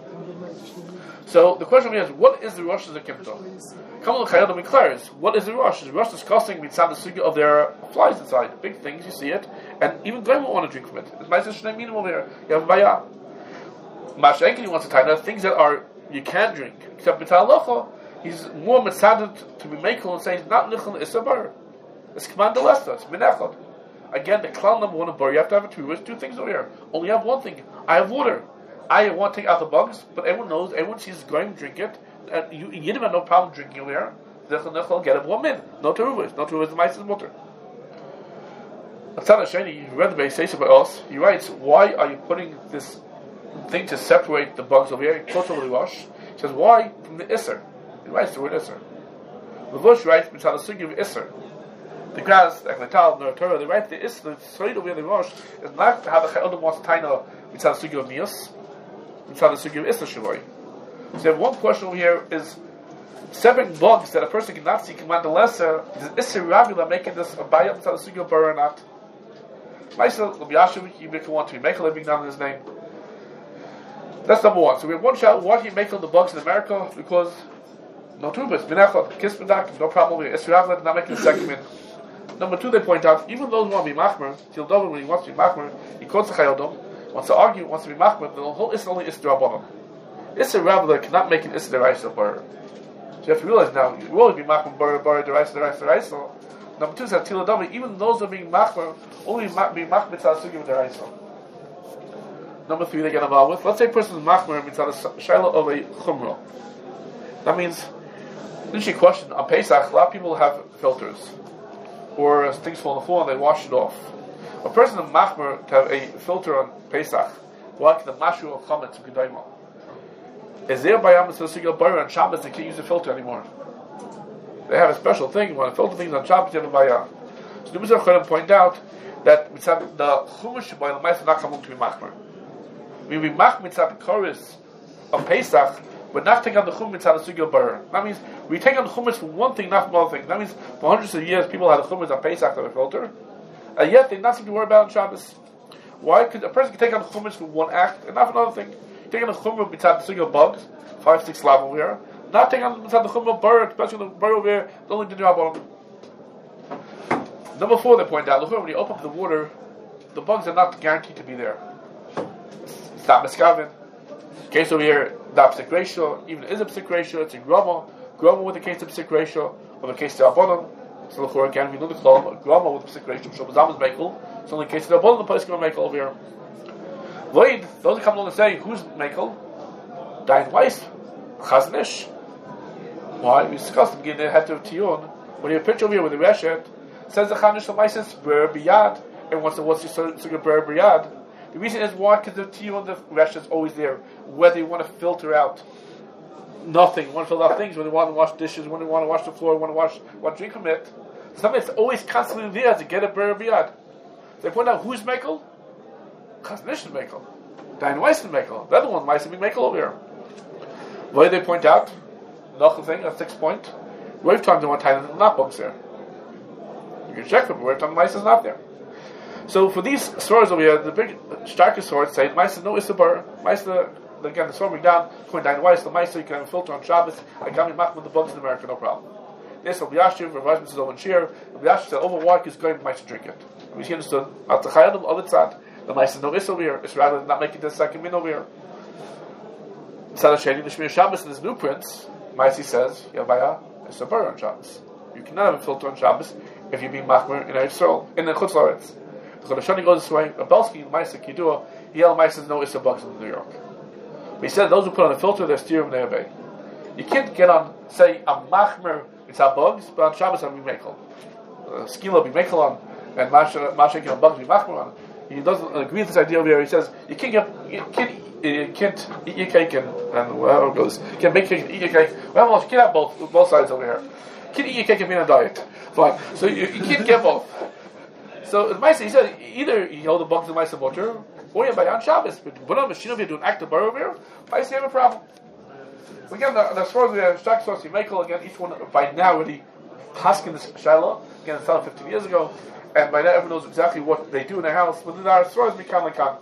So the question we have is: what is the Rosh of the Kimto? Kamal Chayyim declares, what is the Rosh? Is the Rosh discussing mitzad the sugya of their flies inside, big things you see it, and even Goyim won't want to drink from it. It's nice to shnei minim over here. You have Baya. Mashenkin wants to tie out things that are you can't drink. Except mitzad halacha, he's more mitzaded to be makel and saying not nichel Isser bar. It's command the lester. It's minechad. Again, the klal number one of bar, you have to have two things over here. Only have one thing. I have water. I want to take out the bugs, but everyone knows, everyone sees going drink it, and you didn't have no problem drinking over here. They'll get it one min. No teruvis. No teruvis, the mice is water. Atzad Hasheni, you read the base by us. He writes, why are you putting this thing to separate the bugs over here? He quotes over the Rosh. He says, why? From the Isser. He writes the word Isser. The Rosh writes, mitzad the sugi of Isser. The grass, the Ekletal, the Torah, they write the Isser, the Srid over the Rosh, is not to have the Chayyim wants to tie now mitzad the sugi of Mios, mitzad the sugi of Isser Shavoi. So you have one question over here is, seven bugs that a person cannot see command the lesser, is Isser Ravila making this a bayat mitzad the sugi of Bar or not? Maisa, Rabbi Yashu, you make want to be make a living down in his name. That's number one. So we have one shout. Why do you make all the bugs in America? Because no tubas, minachot, kiss medak, no problem with it. Esrav not making the second min. Number two, they point out even those who want to be machmer, till David when he wants to be machmer, he quotes the Chayyim, wants to argue, wants to be machmer. The whole is only Isser Rabbanon. Isser Rabbanon cannot make an Isser Deraisa bar. So you have to realize now you will always be machmer bar Deraisa. Number two says till David even those who are being machmer only be machmer mitzvah sugim Deraisa. Number three, they get involved with. Let's say a person is machmer mitzvah shaila of a chumrah. That means, initially question on Pesach. A lot of people have filters, or things fall on the floor and they wash it off. A person is machmer to have a filter on Pesach, like the mashu of chametz and kedayma. Is there by Yom Tzaddik Bar on Shabbos they can't use a filter anymore? They have a special thing when they filter things on Shabbos. You have a bayah. So the Mizrach point out that the chumash by the mice not coming to be machmer. We mach mitzvah chorus of Pesach, but not take on the chum mitzvah sugil bar. That means we take on the chumash for one thing, not for other things. That means for hundreds of years people had a chumash on Pesach that were filter, and yet they not seem to worry about on Shabbos. Why? Because a person can take on the chumash for one act and not for another thing. Taking the chumrah mitzad the single bugs, 5-6 lav over here. Not taking on mitzad the chumrah bird, especially the bird over here, the only dinner bottom. Number 4, they point out, when you open up the water, the bugs are not guaranteed to be there. It's not miskavin. Case over here, not psik ratio, even is a psik ratio, it's a grama with a case of psik ratio, or the case of abonim. So the again, we know the klal, a grama with psik ratio, shobazam is mekel. So in the case of the abonim, the place can be mekel over here. Void, those who come along and say, who's mekel? Dayan Weiss, Chaznish. Why? We discussed them, getting the head of Tiyun. When you have a picture over here with the Reshet, says the Chanish Lamaisis, Ber Biyad, and what's the Ber Biyad? The reason is why? Because the Tiyun, the Reshet is always there. Whether you want to filter out nothing, want to filter out things, when you want to wash dishes, when you want to wash the floor, want to drink from it, something that's always constantly there to get a Ber Biyad. They point out who's Mekel? Chaznish is Mekel. Dayan Weiss is Mekel. The other one, Weiss is Mekel over here. Why do they point out? Another thing, a 6 point. Wave times in one time, there's not bugs there. You can check them, wave time Weiss is not there. So for these swords over here, the big, starkest swords say, Weiss is no Issachar. Weiss, again, the sword down, point down Weiss, the Weiss, you can have a filter on Shabbos. I got me mach with the bugs in America, no problem. This will be Yashiv, Rav Yashiv says over Shir, Rav Yashiv says over water is going to Weiss to drink it. We see understood, at the Chayadim, other side, the Weiss is no Issachar over here. It's rather than not making the second min over here. Sadasheni, the Shmir Shabbos in his new prints, Maisi says, Yavaya, it's a bar on Shabbos. You cannot have a filter on Shabbos if you're being machmer in Eretz Yisrael, in the Chutz La'aretz. The Chodeshani goes this way, Rabelski, Maisa Kidua, Yel Maisa says no Issa bugs in New York. But he said those who put on a filter, they're steering and they obey. You can't get on, say, a machmer, it's our bugs, but on Shabbos I'm mekel. Skila be mekel on, and Masha can bugs be machmer on. He doesn't agree with this idea over here. He says, you can't eat your cake and wherever it goes. You can't bake cake and eat your cake. Well, you can't have both sides over here. You can't eat your cake and be on a diet. Fine. So you can't get both. So the Maisa, he said, either you hold the bugs in Maisa Motor, or you buy on Shabbos. But when on machine over here doing active bar over here, Maisa, you have a problem. Again, the stores we have, Shtak stores, you make again, each one by now already paskin this Shiloh. Again, it's done 15 years ago. And by now everyone knows exactly what they do in their house. But in our stores, we come like on.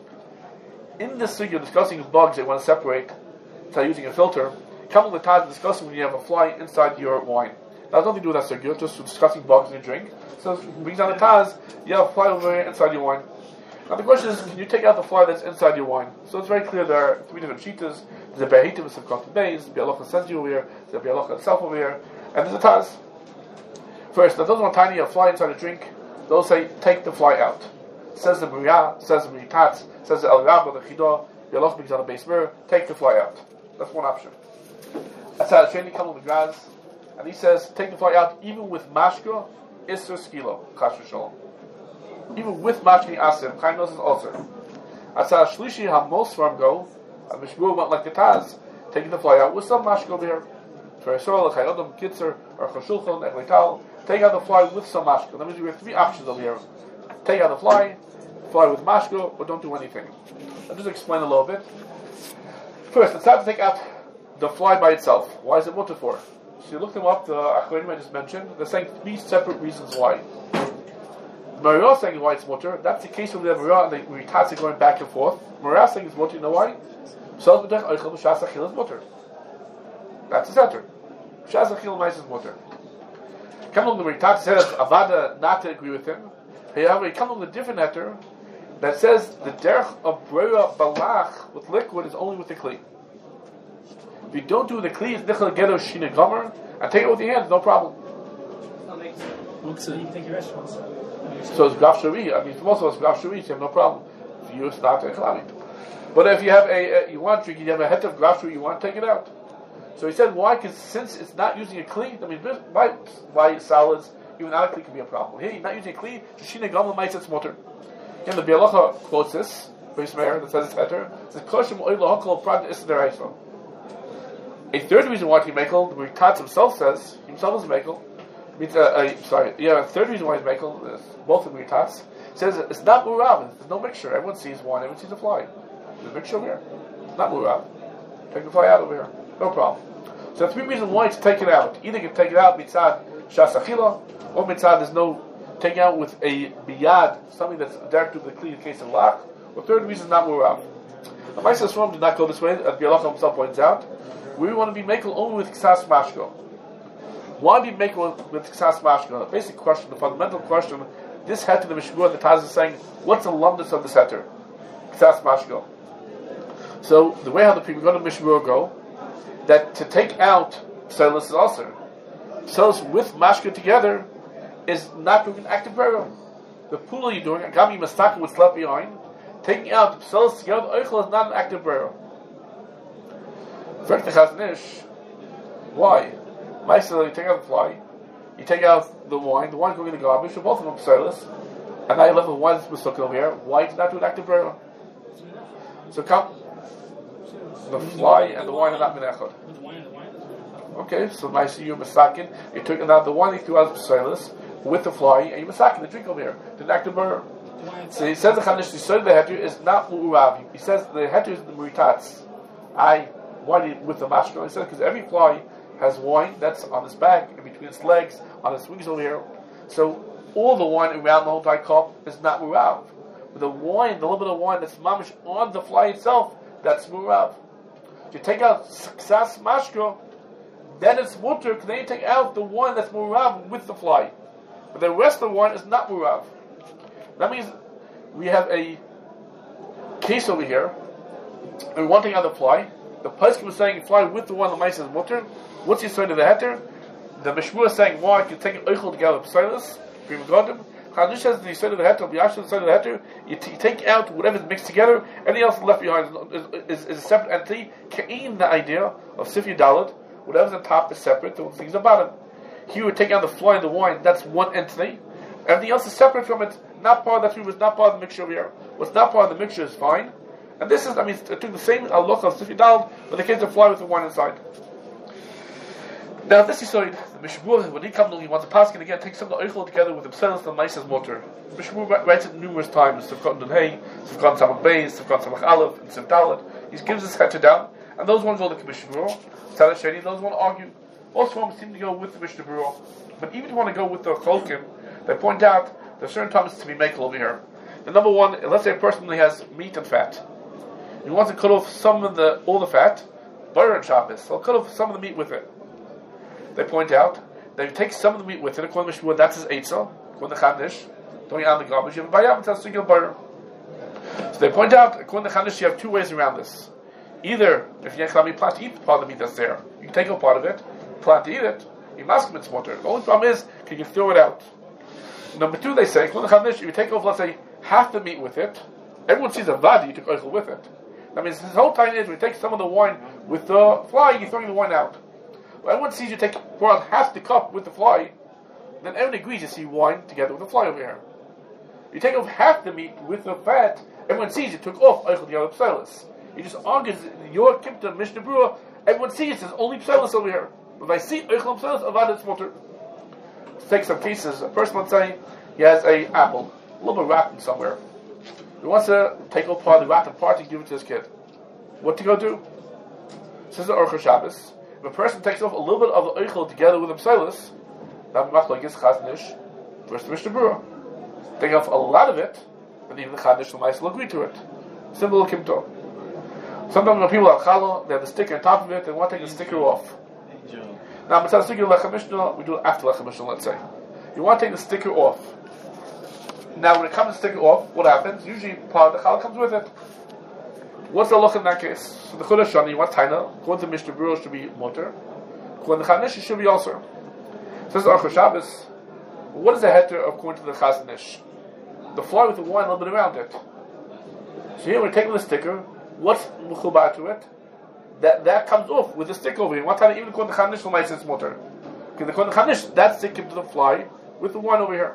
In this thing, you're discussing bugs they want to separate, so using a filter. Come on the time to discussing when you have a fly inside your wine. That has nothing to do with that sugya, just discussing bugs in your drink. So it brings down the Taz, you have a fly over here inside your wine. Now the question is, can you take out the fly that's inside your wine? So it's very clear there are 3 different sheetas. There's a Be'ahitim with Sivkot Beis, the Bialocha sends you over here, there's a Bialocha itself over here, and there's a Taz. First, now those want tiny a fly inside a drink, those say, take the fly out. Says the Muriah, says the Muritatz, says the El Rabba, the Chidah, Bialocha brings on the base mirror, take the fly out. That's one option. That's how Sheni comes with the Graz, and he says, take the fly out even with Mashka, Isser Skilo, Chash V'Sholom. Even with Mashki Asim, Chainos is also. That's how Shlishi Hamos from go, and Mishmur went like the Taz, taking the fly out with some Mashka over here. For Yisrael, Chayodam, Kitzer, or Chashulchan, Echleital, take out the fly with some Mashka. That means we have 3 options over here. Take out the fly with Mashka, or don't do anything. I'll just explain a little bit. First, it's time to take out the fly by itself. Why is it mutter for? So you look them up, the Achronim I just mentioned, they're saying 3 separate reasons why. Maria is saying why it's mutter. That's the case with the Maria and the Ritatz going back and forth. Maria is saying it's mutter, you know why? is mutter. That's the center. Shas Achil Mais is mutter. Come along the Ritatz says Avada not to agree with him. However, come along the different heter that says the derech of Breira Balach with liquid is only with the Kli. If you don't do the Kli, it's Nichel Gedo Shina Gomer, and take it with your hands, no problem. So you can take your restaurants. So it's Graf Shari. I mean, for most of us, Graf Shari, you have no problem. If you use not Echlami. But if you have you want to drink, you have a het of Graf Shari, you want to take it out. So he said, why? Because since it's not using a Kli, I mean, why salads, even out of Kli can be a problem. Here, you're not using a Kli, Shina Gomer might say it's mutter. Again, the Bialocha quotes this, Beis Meir, that says it's better. It says, Koshim Oil Lahokol Prad Is Deraisa. A third reason why he mekel, the Ritatz himself says, himself is mekel. A third reason why he's mekel, both of the Ritatz, says it's not murav, there's no mixture. Everyone sees one, everyone sees a fly. There's a mixture over here. It's not murav. Take the fly out over here. No problem. So the 3 reasons why to take it out. Either you can take it out mitzad shas achila, or mitzad there's no taking out with a biyad, something that's direct to the clean case of lach, or third reason not murav. The Ma'aser Swarm did not go this way, as Bialach himself points out. We want to be makel only with Ksas Mashko. Why be makel with Ksas Mashko? The basic question, the fundamental question, this heter, the Mishmur, the Taz is saying, what's the lumdus of this heter? Ksas Mashko. So, the way how the people go to Mishmur go, that to take out Pselis is also. Pselis with Mashko together is not doing an active burial. The pula you're doing, Agami Mastaka with left behind, taking out the Pselis together, the Eichel is not an active burial. Why? Ma'aser, you take out the fly, you take out the wine going in the garbage, so both of them Pselis, and now you're left with wine that's mistook over here. Why did not do an active burial? So come, the fly and the wine are not minechad. Okay, so Ma'aser, you're misakin, you took out the wine you threw out Pselis, with the fly, and you're misakin, the drink over here, the active burial. So he says the Chanish, the Sod of the heter is not mu'urav. He says the heter is the muritats. Why did with the mashko? He says because every fly has wine that's on its back, in between its legs, on its wings over here. So all the wine around the whole entire cup is not murav. But the wine, the little bit of wine that's mamish on the fly itself, that's murav. If you take out ksas mashko, then it's mutter, because then you take out the wine that's murav with the fly. But the rest of the wine is not murav. That means we have a case over here, and one thing on the fly. The Pesach was saying fly with the one the mice is mutter. What's your side of the heter? The Mishmur is saying why you can take an eichel together psilis, prima godim. Chanish says the side of the heter, the actual side of the heter, you take out whatever's mixed together, anything else left behind is a separate entity. Ka'in, the idea of Sifya Dalit, whatever's on top is separate, the things on bottom. Here we take out the fly and the wine, that's one entity. Everything else is separate from it, not part of that food, not part of the mixture over here. What's not part of the mixture is fine. And this is, it took the same look of Sifya Dalit, but they came to fly with the wine inside. Now this is the Mishmur, when he comes along, he wants to pass it again, take some of the Eichel together with himself and Maisa's motor. Mishmur writes it numerous times, Sivkot Nun Hey, Sivkot Samach Beis, Sivkot Samach Aleph, and Siv Dalit. He gives his heter down, and those ones go to the Mishmur, Tzad Sheni, those want to argue. Most forms seem to go with the Mishmur, but even if you want to go with the Cholkim, they point out there are certain times to be makel over here. The number one, let's say a person only has meat and fat. He wants to cut off some of all the fat, butter and Shabbos, so he'll cut off some of the meat with it. They point out that if you take some of the meat with it, according to Mishmur, that's his eitzah, according to Chanish, don't eat on the garbage, you have a bayam, it's a single butter. So they point out, according to Chanish, you have two ways around this. Either, if you plan to eat part of the meat that's there, you can take out part of it, plan to eat it, you must commit water. The only problem is, can you throw it out? Number two, they say, according to Chanish, if you take off, let's say, half the meat with it, everyone sees a vadi, you took oichel with it. That means this whole time is we take some of the wine with the fly, you're throwing the wine out. When everyone sees you pour out half the cup with the fly, then everyone agrees you see wine together with the fly over here. You take off half the meat with the fat, everyone sees you took off Eichel the other Psilis. You just argues your Kipta Mishnah Brura, everyone sees there's only Psilis over here. If I see Eichel Psilis, Avad it's water. Let's take some cases. A person, let's say, he has an apple, a little bit rotten somewhere. He wants to take off part of the rotten part and give it to his kid. What to go do? Says the Orcha Shabbos. If a person takes off a little bit of the Eichel together with the Psilis, that machlokes Chaznish versus Mishnah Brura. Take off a lot of it, and even the Chaznish will agree to it. Simple Kimto. Sometimes when people have challah, they have the sticker on top of it, they want to take the sticker off. Now, Mitzvah sticker Lechem Mishnah, we do it after Lechem Mishnah, let's say. You want to take the sticker off. Now, when it comes to sticker off, what happens? Usually, part of the challah comes with it. What's the look in that case? So the Chodesh Shani, what's Taina? According to Mishnah Brura, should be Motor. According to Chaznish, it should be also. Says the Orcha Shabbos, what is the heter according to the Chaznish? The fly with the wine a little bit around it. So here we're taking the sticker. What's Mechubar to it? That comes off with the sticker over here. One time, even according to Chaznish, will make sense Motor. Because according to Chaznish, that sticker to the fly with the wine over here.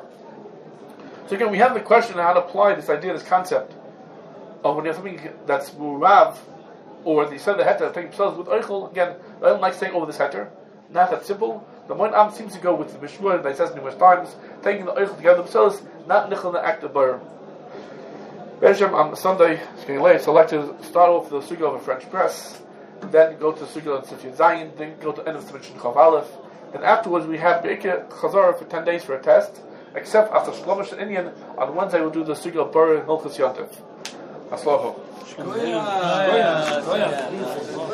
So again, we have the question of how to apply this idea, this concept. Or when you have something that's murav, or they said the heter taking themselves with eichel, again, I don't like saying over this heter. Not that simple. The Moin Am seems to go with the Mishmur, that he says numerous times, taking the eichel together themselves, not nichel the act of bar. Benjamin, on Sunday, it's getting late, so I'd like to start off the sugya of a French press, then go to the sugya of Sifya Zayin, then go to the end of Sifya Chav Aleph. Then afterwards we have Be'ikah Chazara for 10 days for a test, except after Shlomish and Indian, on Wednesday we'll do the sugya of Bar and Milchus Yontif. Asloho. Shkoyach.